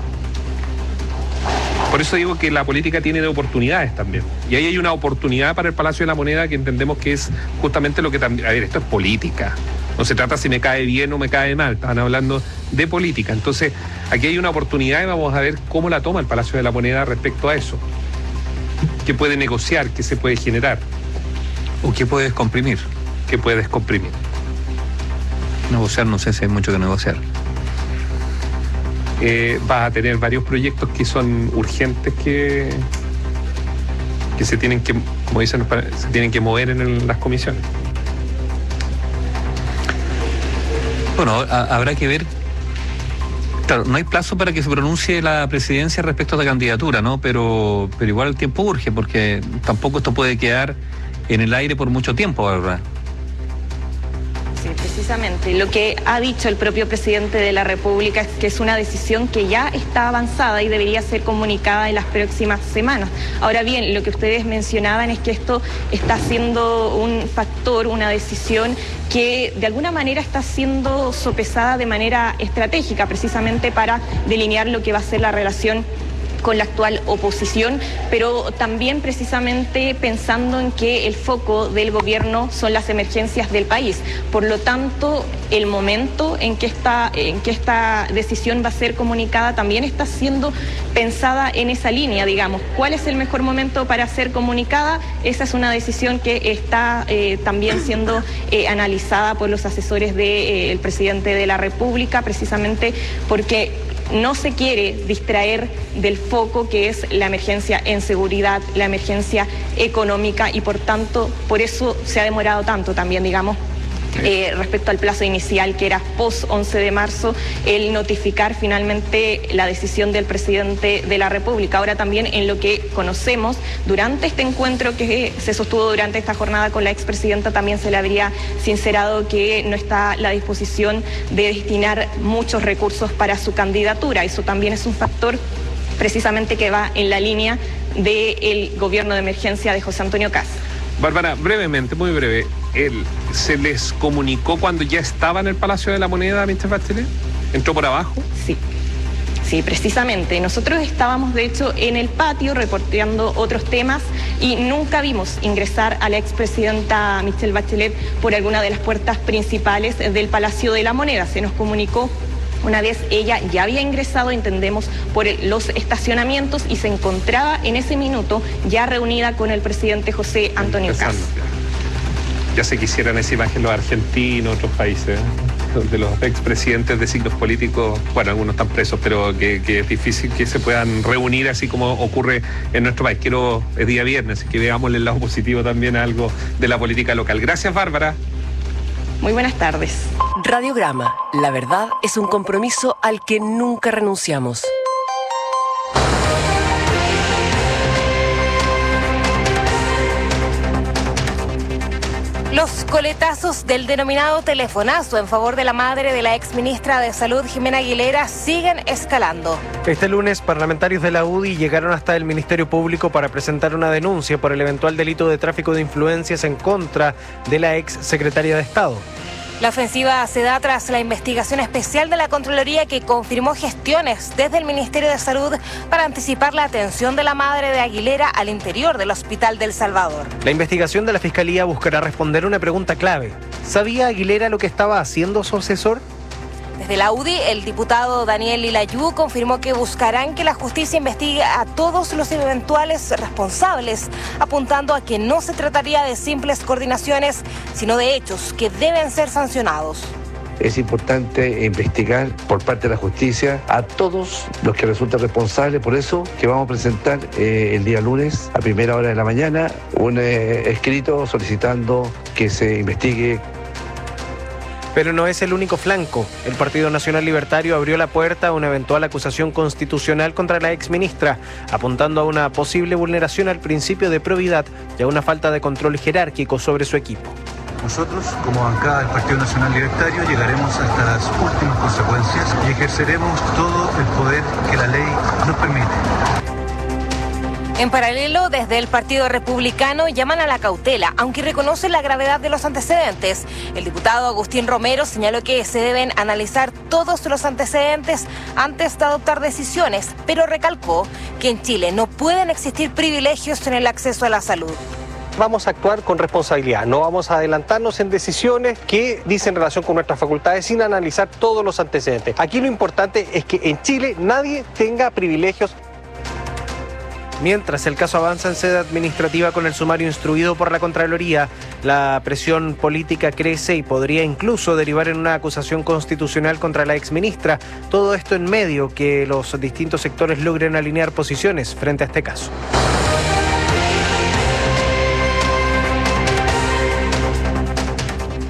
Por eso digo que la política tiene de oportunidades también. Y ahí hay una oportunidad para el Palacio de la Moneda que entendemos que es justamente lo que también... A ver, esto es política. No se trata si me cae bien o me cae mal. Estaban hablando de política. Entonces, aquí hay una oportunidad y vamos a ver cómo la toma el Palacio de la Moneda respecto a eso. ¿Qué puede negociar? ¿Qué se puede generar? ¿O qué puede descomprimir? ¿Qué puede descomprimir? Negociar, no sé si hay mucho que negociar. Vas a tener varios proyectos que son urgentes que que se tienen que, como dicen, se tienen que mover en las comisiones. Bueno, habrá que ver. Claro, no hay plazo para que se pronuncie la presidencia respecto a la candidatura, ¿no? Pero igual el tiempo urge, porque tampoco esto puede quedar en el aire por mucho tiempo, ¿verdad? Sí, precisamente. Lo que ha dicho el propio presidente de la República es que es una decisión que ya está avanzada y debería ser comunicada en las próximas semanas. Ahora bien, lo que ustedes mencionaban es que esto está siendo un factor, una decisión que de alguna manera está siendo sopesada de manera estratégica, precisamente para delinear lo que va a ser la relación con la actual oposición, pero también precisamente pensando en que el foco del gobierno son las emergencias del país. Por lo tanto, el momento en que esta decisión va a ser comunicada también está siendo pensada en esa línea, digamos. ¿Cuál es el mejor momento para ser comunicada? Esa es una decisión que está también siendo analizada por los asesores del presidente de la República, precisamente porque no se quiere distraer del foco que es la emergencia en seguridad, la emergencia económica, y por tanto, por eso se ha demorado tanto también, digamos, respecto al plazo inicial, que era post 11 de marzo, el notificar finalmente la decisión del presidente de la República. Ahora también, en lo que conocemos, durante este encuentro que se sostuvo durante esta jornada con la expresidenta, también se le habría sincerado que no está la disposición de destinar muchos recursos para su candidatura. Eso también es un factor precisamente que va en la línea del gobierno de emergencia de José Antonio Kast. Bárbara, brevemente, muy breve, ¿se les comunicó cuando ya estaba en el Palacio de la Moneda a Michelle Bachelet? ¿Entró por abajo? Sí, precisamente. Nosotros estábamos, de hecho, en el patio reporteando otros temas y nunca vimos ingresar a la expresidenta Michelle Bachelet por alguna de las puertas principales del Palacio de la Moneda. Se nos comunicó una vez ella ya había ingresado, entendemos, por los estacionamientos y se encontraba en ese minuto ya reunida con el presidente José Antonio Kast. Ya se quisieran esa imagen los argentinos, otros países, donde los expresidentes de signos políticos, bueno, algunos están presos, pero que es difícil que se puedan reunir así como ocurre en nuestro país. Es día viernes, que veamos el lado positivo también a algo de la política local. Gracias, Bárbara. Muy buenas tardes. Radiograma. La verdad es un compromiso al que nunca renunciamos. Los coletazos del denominado telefonazo en favor de la madre de la exministra de Salud, Jimena Aguilera, siguen escalando. Este lunes, parlamentarios de la UDI llegaron hasta el Ministerio Público para presentar una denuncia por el eventual delito de tráfico de influencias en contra de la ex secretaria de Estado. La ofensiva se da tras la investigación especial de la Contraloría, que confirmó gestiones desde el Ministerio de Salud para anticipar la atención de la madre de Aguilera al interior del Hospital del Salvador. La investigación de la Fiscalía buscará responder una pregunta clave. ¿Sabía Aguilera lo que estaba haciendo su asesor? Desde la UDI, el diputado Daniel Lilayú confirmó que buscarán que la justicia investigue a todos los eventuales responsables, apuntando a que no se trataría de simples coordinaciones, sino de hechos que deben ser sancionados. Es importante investigar por parte de la justicia a todos los que resultan responsables. Por eso que vamos a presentar el día lunes a primera hora de la mañana un escrito solicitando que se investigue. Pero no es el único flanco. El Partido Nacional Libertario abrió la puerta a una eventual acusación constitucional contra la exministra, apuntando a una posible vulneración al principio de probidad y a una falta de control jerárquico sobre su equipo. Nosotros, como bancada del Partido Nacional Libertario, llegaremos hasta las últimas consecuencias y ejerceremos todo el poder que la ley nos permite. En paralelo, desde el Partido Republicano llaman a la cautela, aunque reconocen la gravedad de los antecedentes. El diputado Agustín Romero señaló que se deben analizar todos los antecedentes antes de adoptar decisiones, pero recalcó que en Chile no pueden existir privilegios en el acceso a la salud. Vamos a actuar con responsabilidad, no vamos a adelantarnos en decisiones que dicen relación con nuestras facultades sin analizar todos los antecedentes. Aquí lo importante es que en Chile nadie tenga privilegios. Mientras el caso avanza en sede administrativa con el sumario instruido por la Contraloría, la presión política crece y podría incluso derivar en una acusación constitucional contra la exministra. Todo esto en medio que los distintos sectores logren alinear posiciones frente a este caso.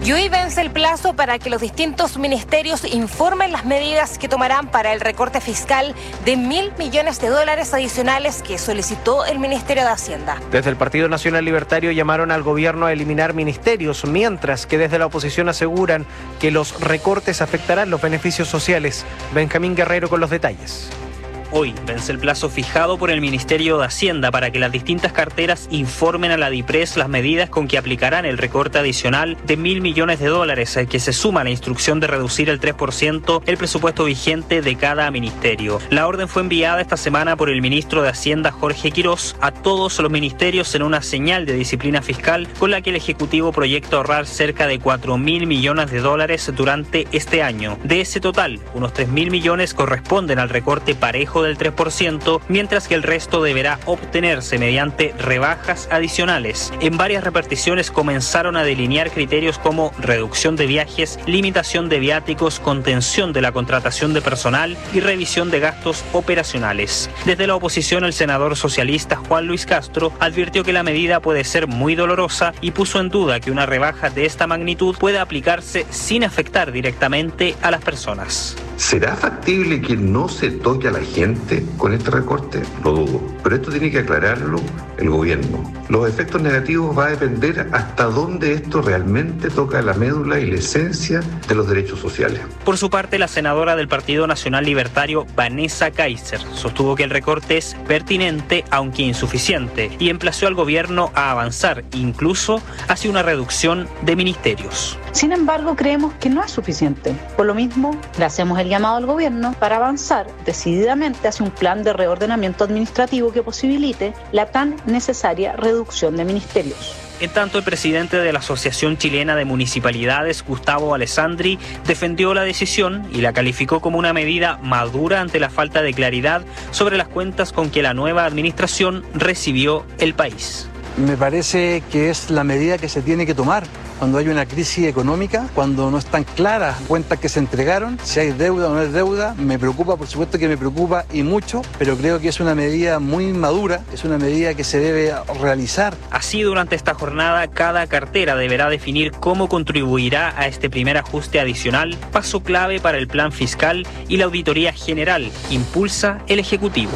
Y hoy vence el plazo para que los distintos ministerios informen las medidas que tomarán para el recorte fiscal de $1.000 millones adicionales que solicitó el Ministerio de Hacienda. Desde el Partido Nacional Libertario llamaron al gobierno a eliminar ministerios, mientras que desde la oposición aseguran que los recortes afectarán los beneficios sociales. Benjamín Guerrero con los detalles. Hoy vence el plazo fijado por el Ministerio de Hacienda para que las distintas carteras informen a la DIPRES las medidas con que aplicarán el recorte adicional de $1.000 millones, que se suma a la instrucción de reducir el 3% el presupuesto vigente de cada ministerio. La orden fue enviada esta semana por el ministro de Hacienda, Jorge Quirós, a todos los ministerios en una señal de disciplina fiscal con la que el Ejecutivo proyecta ahorrar cerca de $4.000 millones durante este año. De ese total, unos $3.000 millones corresponden al recorte parejo del 3%, mientras que el resto deberá obtenerse mediante rebajas adicionales. En varias reparticiones comenzaron a delinear criterios como reducción de viajes, limitación de viáticos, contención de la contratación de personal y revisión de gastos operacionales. Desde la oposición, el senador socialista Juan Luis Castro advirtió que la medida puede ser muy dolorosa y puso en duda que una rebaja de esta magnitud pueda aplicarse sin afectar directamente a las personas. ¿Será factible que no se toque a la gente con este recorte? Lo dudo. Pero esto tiene que aclararlo el gobierno. Los efectos negativos va a depender hasta dónde esto realmente toca la médula y la esencia de los derechos sociales. Por su parte, la senadora del Partido Nacional Libertario, Vanessa Kaiser, sostuvo que el recorte es pertinente, aunque insuficiente, y emplazó al gobierno a avanzar incluso hacia una reducción de ministerios. Sin embargo, creemos que no es suficiente. Por lo mismo, le hacemos el llamado al gobierno para avanzar decididamente hacia un plan de reordenamiento administrativo que posibilite la tan necesaria reducción de ministerios. En tanto, el presidente de la Asociación Chilena de Municipalidades, Gustavo Alessandri, defendió la decisión y la calificó como una medida madura ante la falta de claridad sobre las cuentas con que la nueva administración recibió el país. Me parece que es la medida que se tiene que tomar cuando hay una crisis económica, cuando no están claras cuentas que se entregaron, si hay deuda o no hay deuda. Me preocupa, por supuesto que me preocupa y mucho, pero creo que es una medida muy madura, es una medida que se debe realizar. Así, durante esta jornada, cada cartera deberá definir cómo contribuirá a este primer ajuste adicional, paso clave para el plan fiscal y la auditoría general, impulsa el Ejecutivo.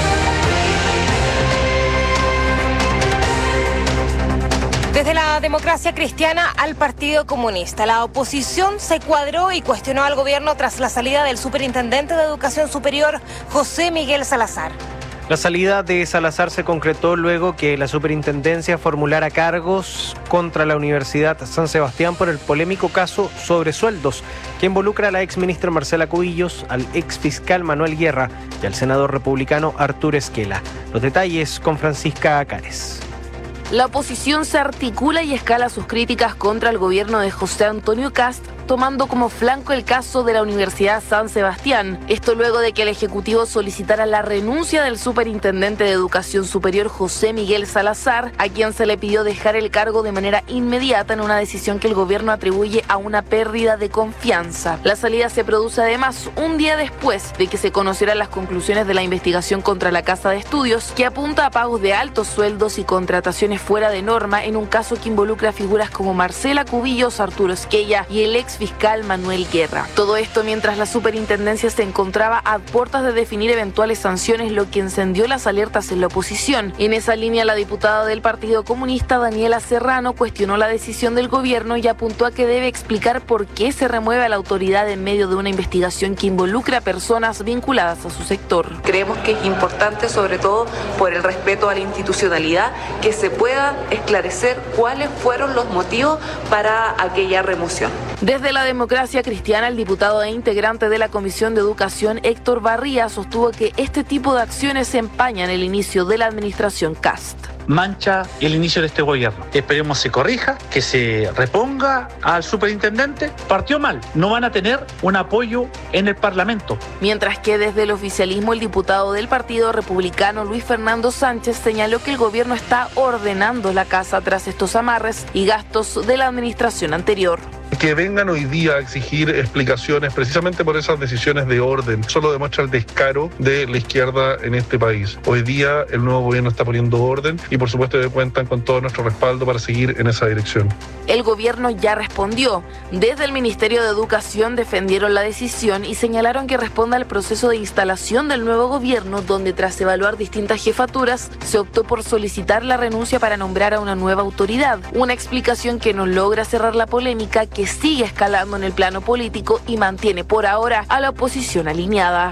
Desde la Democracia Cristiana al Partido Comunista, la oposición se cuadró y cuestionó al gobierno tras la salida del superintendente de Educación Superior, José Miguel Salazar. La salida de Salazar se concretó luego que la superintendencia formulara cargos contra la Universidad San Sebastián por el polémico caso sobre sueldos que involucra a la exministra Marcela Cubillos, al exfiscal Manuel Guerra y al senador republicano Arturo Esquela. Los detalles con Francisca Acares. La oposición se articula y escala sus críticas contra el gobierno de José Antonio Kast, tomando como flanco el caso de la Universidad San Sebastián. Esto luego de que el Ejecutivo solicitara la renuncia del superintendente de Educación Superior José Miguel Salazar, a quien se le pidió dejar el cargo de manera inmediata en una decisión que el gobierno atribuye a una pérdida de confianza. La salida se produce además un día después de que se conocieran las conclusiones de la investigación contra la Casa de Estudios, que apunta a pagos de altos sueldos y contrataciones fuera de norma en un caso que involucra a figuras como Marcela Cubillos, Arturo Esquella y el exfiscal Manuel Guerra. Todo esto mientras la superintendencia se encontraba a puertas de definir eventuales sanciones, lo que encendió las alertas en la oposición. En esa línea, la diputada del Partido Comunista, Daniela Serrano, cuestionó la decisión del gobierno y apuntó a que debe explicar por qué se remueve a la autoridad en medio de una investigación que involucra a personas vinculadas a su sector. Creemos que es importante, sobre todo por el respeto a la institucionalidad, que se pueda esclarecer cuáles fueron los motivos para aquella remoción. Desde la Democracia Cristiana, el diputado e integrante de la Comisión de Educación, Héctor Barría, sostuvo que este tipo de acciones empañan el inicio de la administración Kast. Mancha el inicio de este gobierno. Esperemos se corrija, que se reponga al superintendente. Partió mal, no van a tener un apoyo en el Parlamento. Mientras que desde el oficialismo, el diputado del Partido Republicano, Luis Fernando Sánchez, señaló que el gobierno está ordenando la casa tras estos amarres y gastos de la administración anterior. Que vengan hoy día a exigir explicaciones precisamente por esas decisiones de orden solo demuestra el descaro de la izquierda en este país. Hoy día el nuevo gobierno está poniendo orden y por supuesto que cuentan con todo nuestro respaldo para seguir en esa dirección. El gobierno ya respondió. Desde el Ministerio de Educación defendieron la decisión y señalaron que responde al proceso de instalación del nuevo gobierno, donde tras evaluar distintas jefaturas se optó por solicitar la renuncia para nombrar a una nueva autoridad. Una explicación que no logra cerrar la polémica, que sigue escalando en el plano político y mantiene por ahora a la oposición alineada.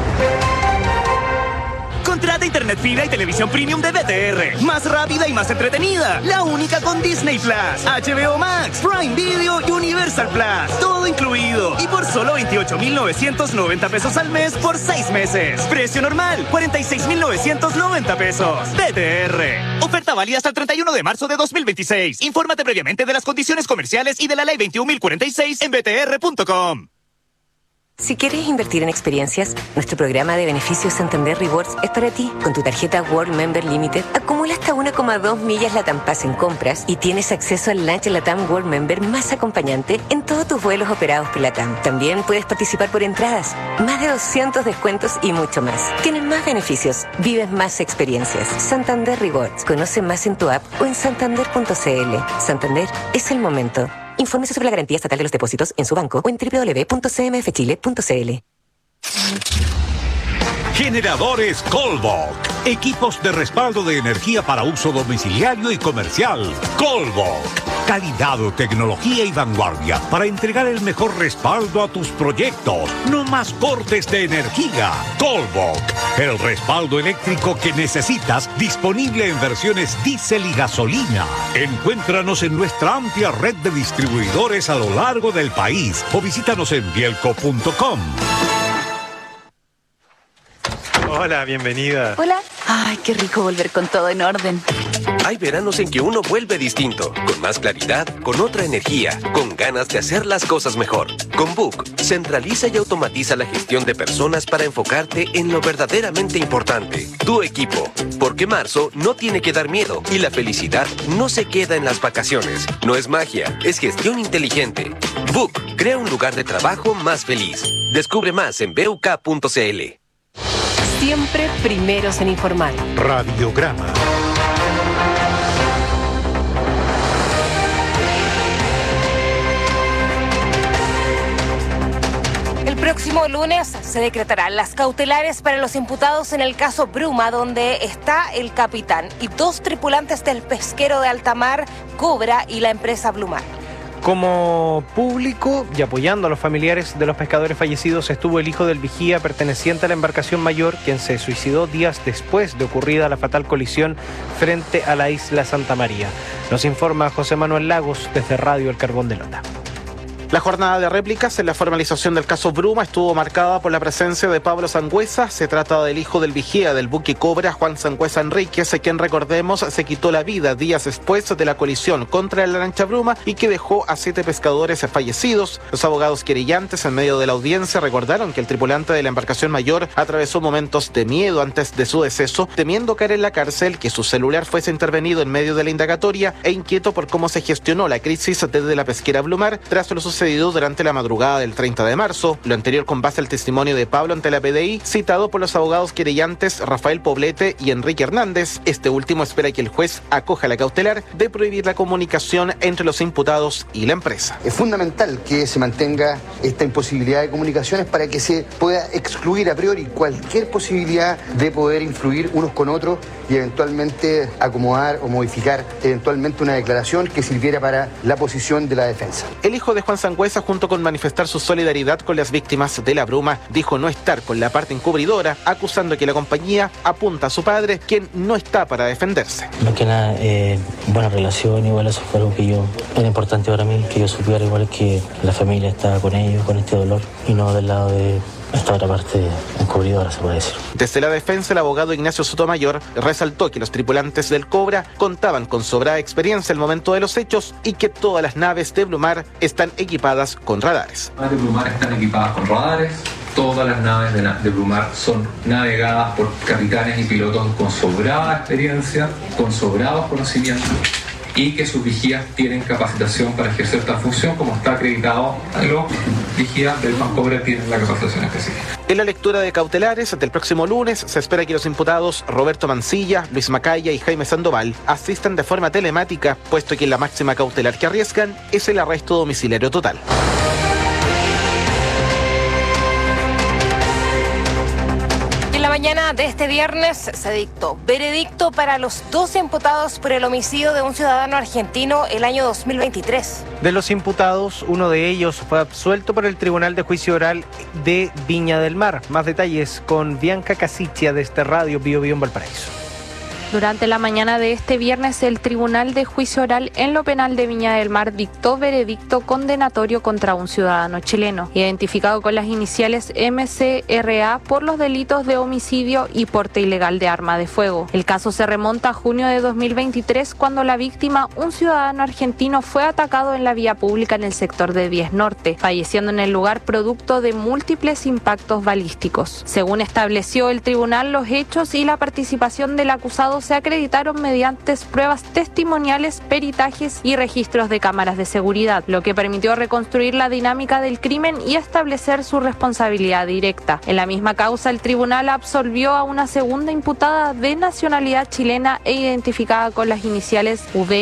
Contrata internet fibra y televisión premium de VTR. Más rápida y más entretenida. La única con Disney Plus, HBO Max, Prime Video y Universal Plus. Todo incluido. Y por solo 28,990 pesos al mes por 6 meses. Precio normal, 46,990 pesos. VTR. Oferta válida hasta el 31 de marzo de 2026. Infórmate previamente de las condiciones comerciales y de la ley 21.046 en btr.com. Si quieres invertir en experiencias, nuestro programa de beneficios Santander Rewards es para ti. Con tu tarjeta World Member Limited, acumula hasta 1,2 millas LATAM Pass en compras y tienes acceso al lunch LATAM World Member más acompañante en todos tus vuelos operados por LATAM. También puedes participar por entradas, más de 200 descuentos y mucho más. Tienes más beneficios, vives más experiencias. Santander Rewards. Conoce más en tu app o en santander.cl. Santander es el momento. Infórmese sobre la garantía estatal de los depósitos en su banco o en www.cmfchile.cl. Generadores Colbok. Equipos de respaldo de energía para uso domiciliario y comercial. Colbok. Calidad, tecnología y vanguardia para entregar el mejor respaldo a tus proyectos. No más cortes de energía. Colbok. El respaldo eléctrico que necesitas, disponible en versiones diésel y gasolina. Encuéntranos en nuestra amplia red de distribuidores a lo largo del país o visítanos en bielco.com. Hola, bienvenida. Hola. Ay, qué rico volver con todo en orden. Hay veranos en que uno vuelve distinto, con más claridad, con otra energía, con ganas de hacer las cosas mejor. Con Book, centraliza y automatiza la gestión de personas para enfocarte en lo verdaderamente importante, tu equipo. Porque marzo no tiene que dar miedo y la felicidad no se queda en las vacaciones. No es magia, es gestión inteligente. Book, crea un lugar de trabajo más feliz. Descubre más en buk.cl. Siempre primeros en informar. Radiograma. El próximo lunes se decretarán las cautelares para los imputados en el caso Bruma, donde está el capitán y 2 tripulantes del pesquero de alta mar, Cobra, y la empresa Blumar. Como público y apoyando a los familiares de los pescadores fallecidos estuvo el hijo del vigía perteneciente a la embarcación mayor, quien se suicidó días después de ocurrida la fatal colisión frente a la isla Santa María. Nos informa José Manuel Lagos desde Radio El Carbón de Lota. La jornada de réplicas en la formalización del caso Bruma estuvo marcada por la presencia de Pablo Sangüesa. Se trata del hijo del vigía del buque Cobra, Juan Sangüesa Enríquez, quien, recordemos, se quitó la vida días después de la colisión contra la lancha Bruma y que dejó a 7 pescadores fallecidos. Los abogados querellantes, en medio de la audiencia, recordaron que el tripulante de la embarcación mayor atravesó momentos de miedo antes de su deceso, temiendo caer en la cárcel, que su celular fuese intervenido en medio de la indagatoria e inquieto por cómo se gestionó la crisis desde la pesquera Blumar tras los sucedido durante la madrugada del 30 de marzo. Lo anterior con base al testimonio de Pablo ante la PDI, citado por los abogados querellantes Rafael Poblete y Enrique Hernández. Este último espera que el juez acoja la cautelar de prohibir la comunicación entre los imputados y la empresa. Es fundamental que se mantenga esta imposibilidad de comunicaciones para que se pueda excluir a priori cualquier posibilidad de poder influir unos con otros y eventualmente acomodar o modificar eventualmente una declaración que sirviera para la posición de la defensa. El hijo de Juan Sangüesa, junto con manifestar su solidaridad con las víctimas de la Bruma, dijo no estar con la parte encubridora, acusando que la compañía apunta a su padre, quien no está para defenderse. Más que nada, buena relación, igual eso fue algo que era importante para mí, que yo supiera igual que la familia estaba con ellos, con este dolor, y no del lado de esta otra parte encubridora, se puede decir. Desde la defensa, el abogado Ignacio Sotomayor resaltó que los tripulantes del Cobra contaban con sobrada experiencia al momento de los hechos y que todas las naves de Blumar están equipadas con radares. Las naves de Blumar están equipadas con radares. Todas las naves de Blumar son navegadas por capitanes y pilotos con sobrada experiencia, con sobrados conocimientos. y que sus vigías tienen capacitación para ejercer esta función, como está acreditado. Los vigías del Bancobre tienen la capacitación específica. En la lectura de cautelares del próximo lunes se espera que los imputados Roberto Mancilla, Luis Macaya y Jaime Sandoval asistan de forma telemática, puesto que la máxima cautelar que arriesgan es el arresto domiciliario total. En la mañana de este viernes se dictó veredicto para los 12 imputados por el homicidio de un ciudadano argentino el año 2023. De los imputados, uno de ellos fue absuelto por el Tribunal de Juicio Oral de Viña del Mar. Más detalles con Bianca Casicia de este Radio Bio Bio en Valparaíso. Durante la mañana de este viernes, el Tribunal de Juicio Oral en lo Penal de Viña del Mar dictó veredicto condenatorio contra un ciudadano chileno, identificado con las iniciales MCRA por los delitos de homicidio y porte ilegal de arma de fuego. El caso se remonta a junio de 2023, cuando la víctima, un ciudadano argentino, fue atacado en la vía pública en el sector de 10 Norte, falleciendo en el lugar producto de múltiples impactos balísticos. Según estableció el tribunal, los hechos y la participación del acusado se acreditaron mediante pruebas testimoniales, peritajes y registros de cámaras de seguridad, lo que permitió reconstruir la dinámica del crimen y establecer su responsabilidad directa. En la misma causa, el tribunal absolvió a una segunda imputada de nacionalidad chilena e identificada con las iniciales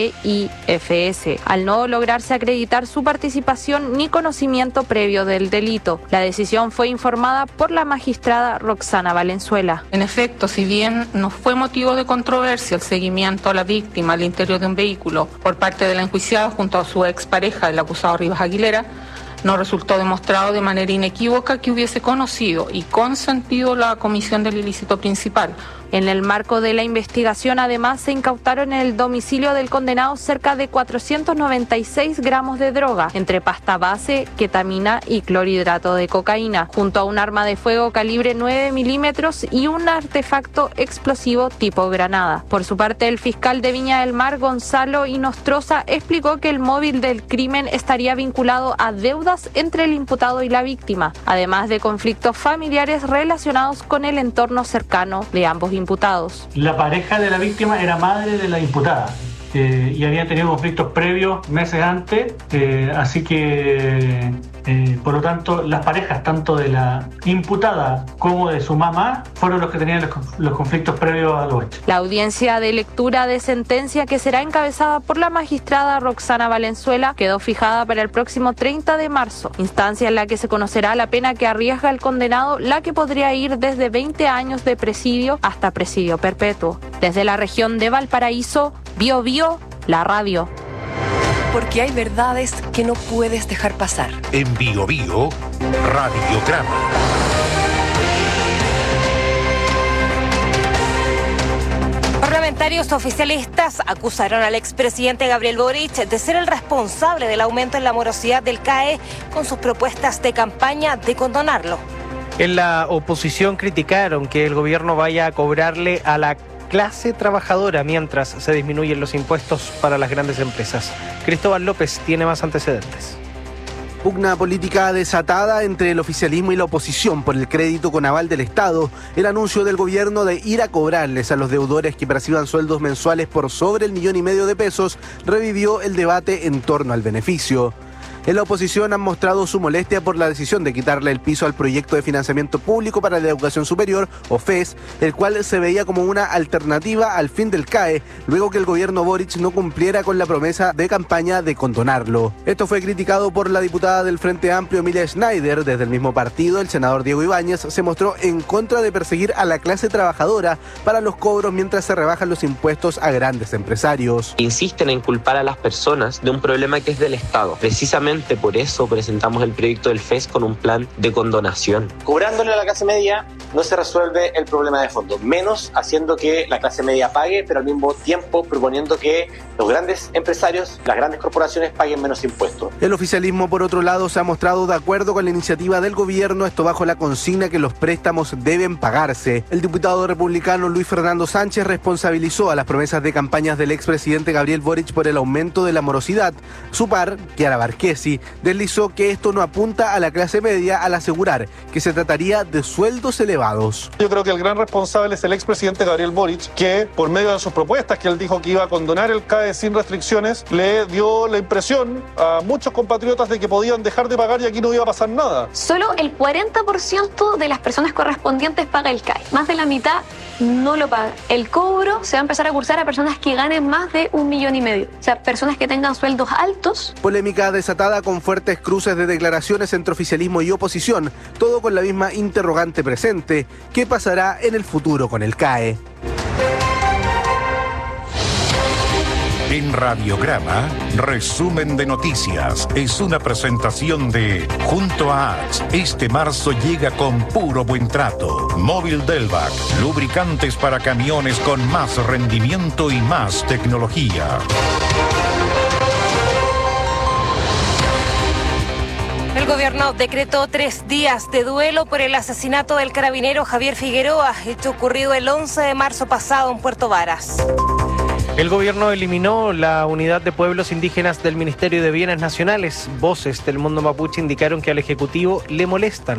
VIFS, al no lograrse acreditar su participación ni conocimiento previo del delito. La decisión fue informada por la magistrada Roxana Valenzuela. En efecto, si bien no fue motivo de controversia el seguimiento a la víctima al interior de un vehículo por parte de la enjuiciada junto a su expareja, el acusado Rivas Aguilera, no resultó demostrado de manera inequívoca que hubiese conocido y consentido la comisión del ilícito principal. En el marco de la investigación, además, se incautaron en el domicilio del condenado cerca de 496 gramos de droga, entre pasta base, ketamina y clorhidrato de cocaína, junto a un arma de fuego calibre 9 milímetros y un artefacto explosivo tipo granada. Por su parte, el fiscal de Viña del Mar, Gonzalo Inostroza, explicó que el móvil del crimen estaría vinculado a deudas entre el imputado y la víctima, además de conflictos familiares relacionados con el entorno cercano de ambos imputados. La pareja de la víctima era madre de la imputada y había tenido conflictos previos meses antes, así que por lo tanto las parejas tanto de la imputada como de su mamá fueron los que tenían los conflictos previos a los hechos. La audiencia de lectura de sentencia, que será encabezada por la magistrada Roxana Valenzuela, quedó fijada para el próximo 30 de marzo, instancia en la que se conocerá la pena que arriesga el condenado, la que podría ir desde 20 años de presidio hasta presidio perpetuo. Desde la región de Valparaíso, Bio Bio, la radio. Porque hay verdades que no puedes dejar pasar. En Bio Bio, Radiograma. Parlamentarios oficialistas acusaron al expresidente Gabriel Boric de ser el responsable del aumento en la morosidad del CAE con sus propuestas de campaña de condonarlo. En la oposición criticaron que el gobierno vaya a cobrarle a la clase trabajadora mientras se disminuyen los impuestos para las grandes empresas. Cristóbal López tiene más antecedentes. Pugna política desatada entre el oficialismo y la oposición por el crédito con aval del Estado, el anuncio del gobierno de ir a cobrarles a los deudores que perciban sueldos mensuales por sobre el 1,5 millones de pesos revivió el debate en torno al beneficio. En la oposición han mostrado su molestia por la decisión de quitarle el piso al proyecto de financiamiento público para la educación superior, o FES, el cual se veía como una alternativa al fin del CAE, luego que el gobierno Boric no cumpliera con la promesa de campaña de condonarlo. Esto fue criticado por la diputada del Frente Amplio, Emilia Schneider. Desde el mismo partido, el senador Diego Ibáñez se mostró en contra de perseguir a la clase trabajadora para los cobros mientras se rebajan los impuestos a grandes empresarios. Insisten en culpar a las personas de un problema que es del Estado. Precisamente por eso presentamos el proyecto del FES con un plan de condonación. Cobrándole a la clase media no se resuelve el problema de fondo, menos haciendo que la clase media pague, pero al mismo tiempo proponiendo que los grandes empresarios, las grandes corporaciones paguen menos impuestos. El oficialismo, por otro lado, se ha mostrado de acuerdo con la iniciativa del gobierno, esto bajo la consigna que los préstamos deben pagarse. El diputado republicano Luis Fernando Sánchez responsabilizó a las promesas de campañas del expresidente Gabriel Boric por el aumento de la morosidad. Su par, Chiara Barquesi, deslizó que esto no apunta a la clase media al asegurar que se trataría de sueldos elevados. elevados. Yo creo que el gran responsable es el expresidente Gabriel Boric, que por medio de sus propuestas, que él dijo que iba a condonar el CAE sin restricciones, le dio la impresión a muchos compatriotas de que podían dejar de pagar y aquí no iba a pasar nada. Solo el 40% de las personas correspondientes paga el CAE. Más de la mitad no lo paga. El cobro se va a empezar a cursar a personas que ganen más de 1,5 millones. O sea, personas que tengan sueldos altos. Polémica desatada con fuertes cruces de declaraciones entre oficialismo y oposición, todo con la misma interrogante presente: ¿qué pasará en el futuro con el CAE? En Radiograma, resumen de noticias. Es una presentación de Junto a Ax. Este marzo llega con puro buen trato. Móvil Delvac, lubricantes para camiones con más rendimiento y más tecnología. El gobierno decretó 3 días de duelo por el asesinato del carabinero Javier Figueroa, hecho ocurrido el 11 de marzo pasado en Puerto Varas. El gobierno eliminó la unidad de pueblos indígenas del Ministerio de Bienes Nacionales. Voces del mundo mapuche indicaron que al Ejecutivo le molestan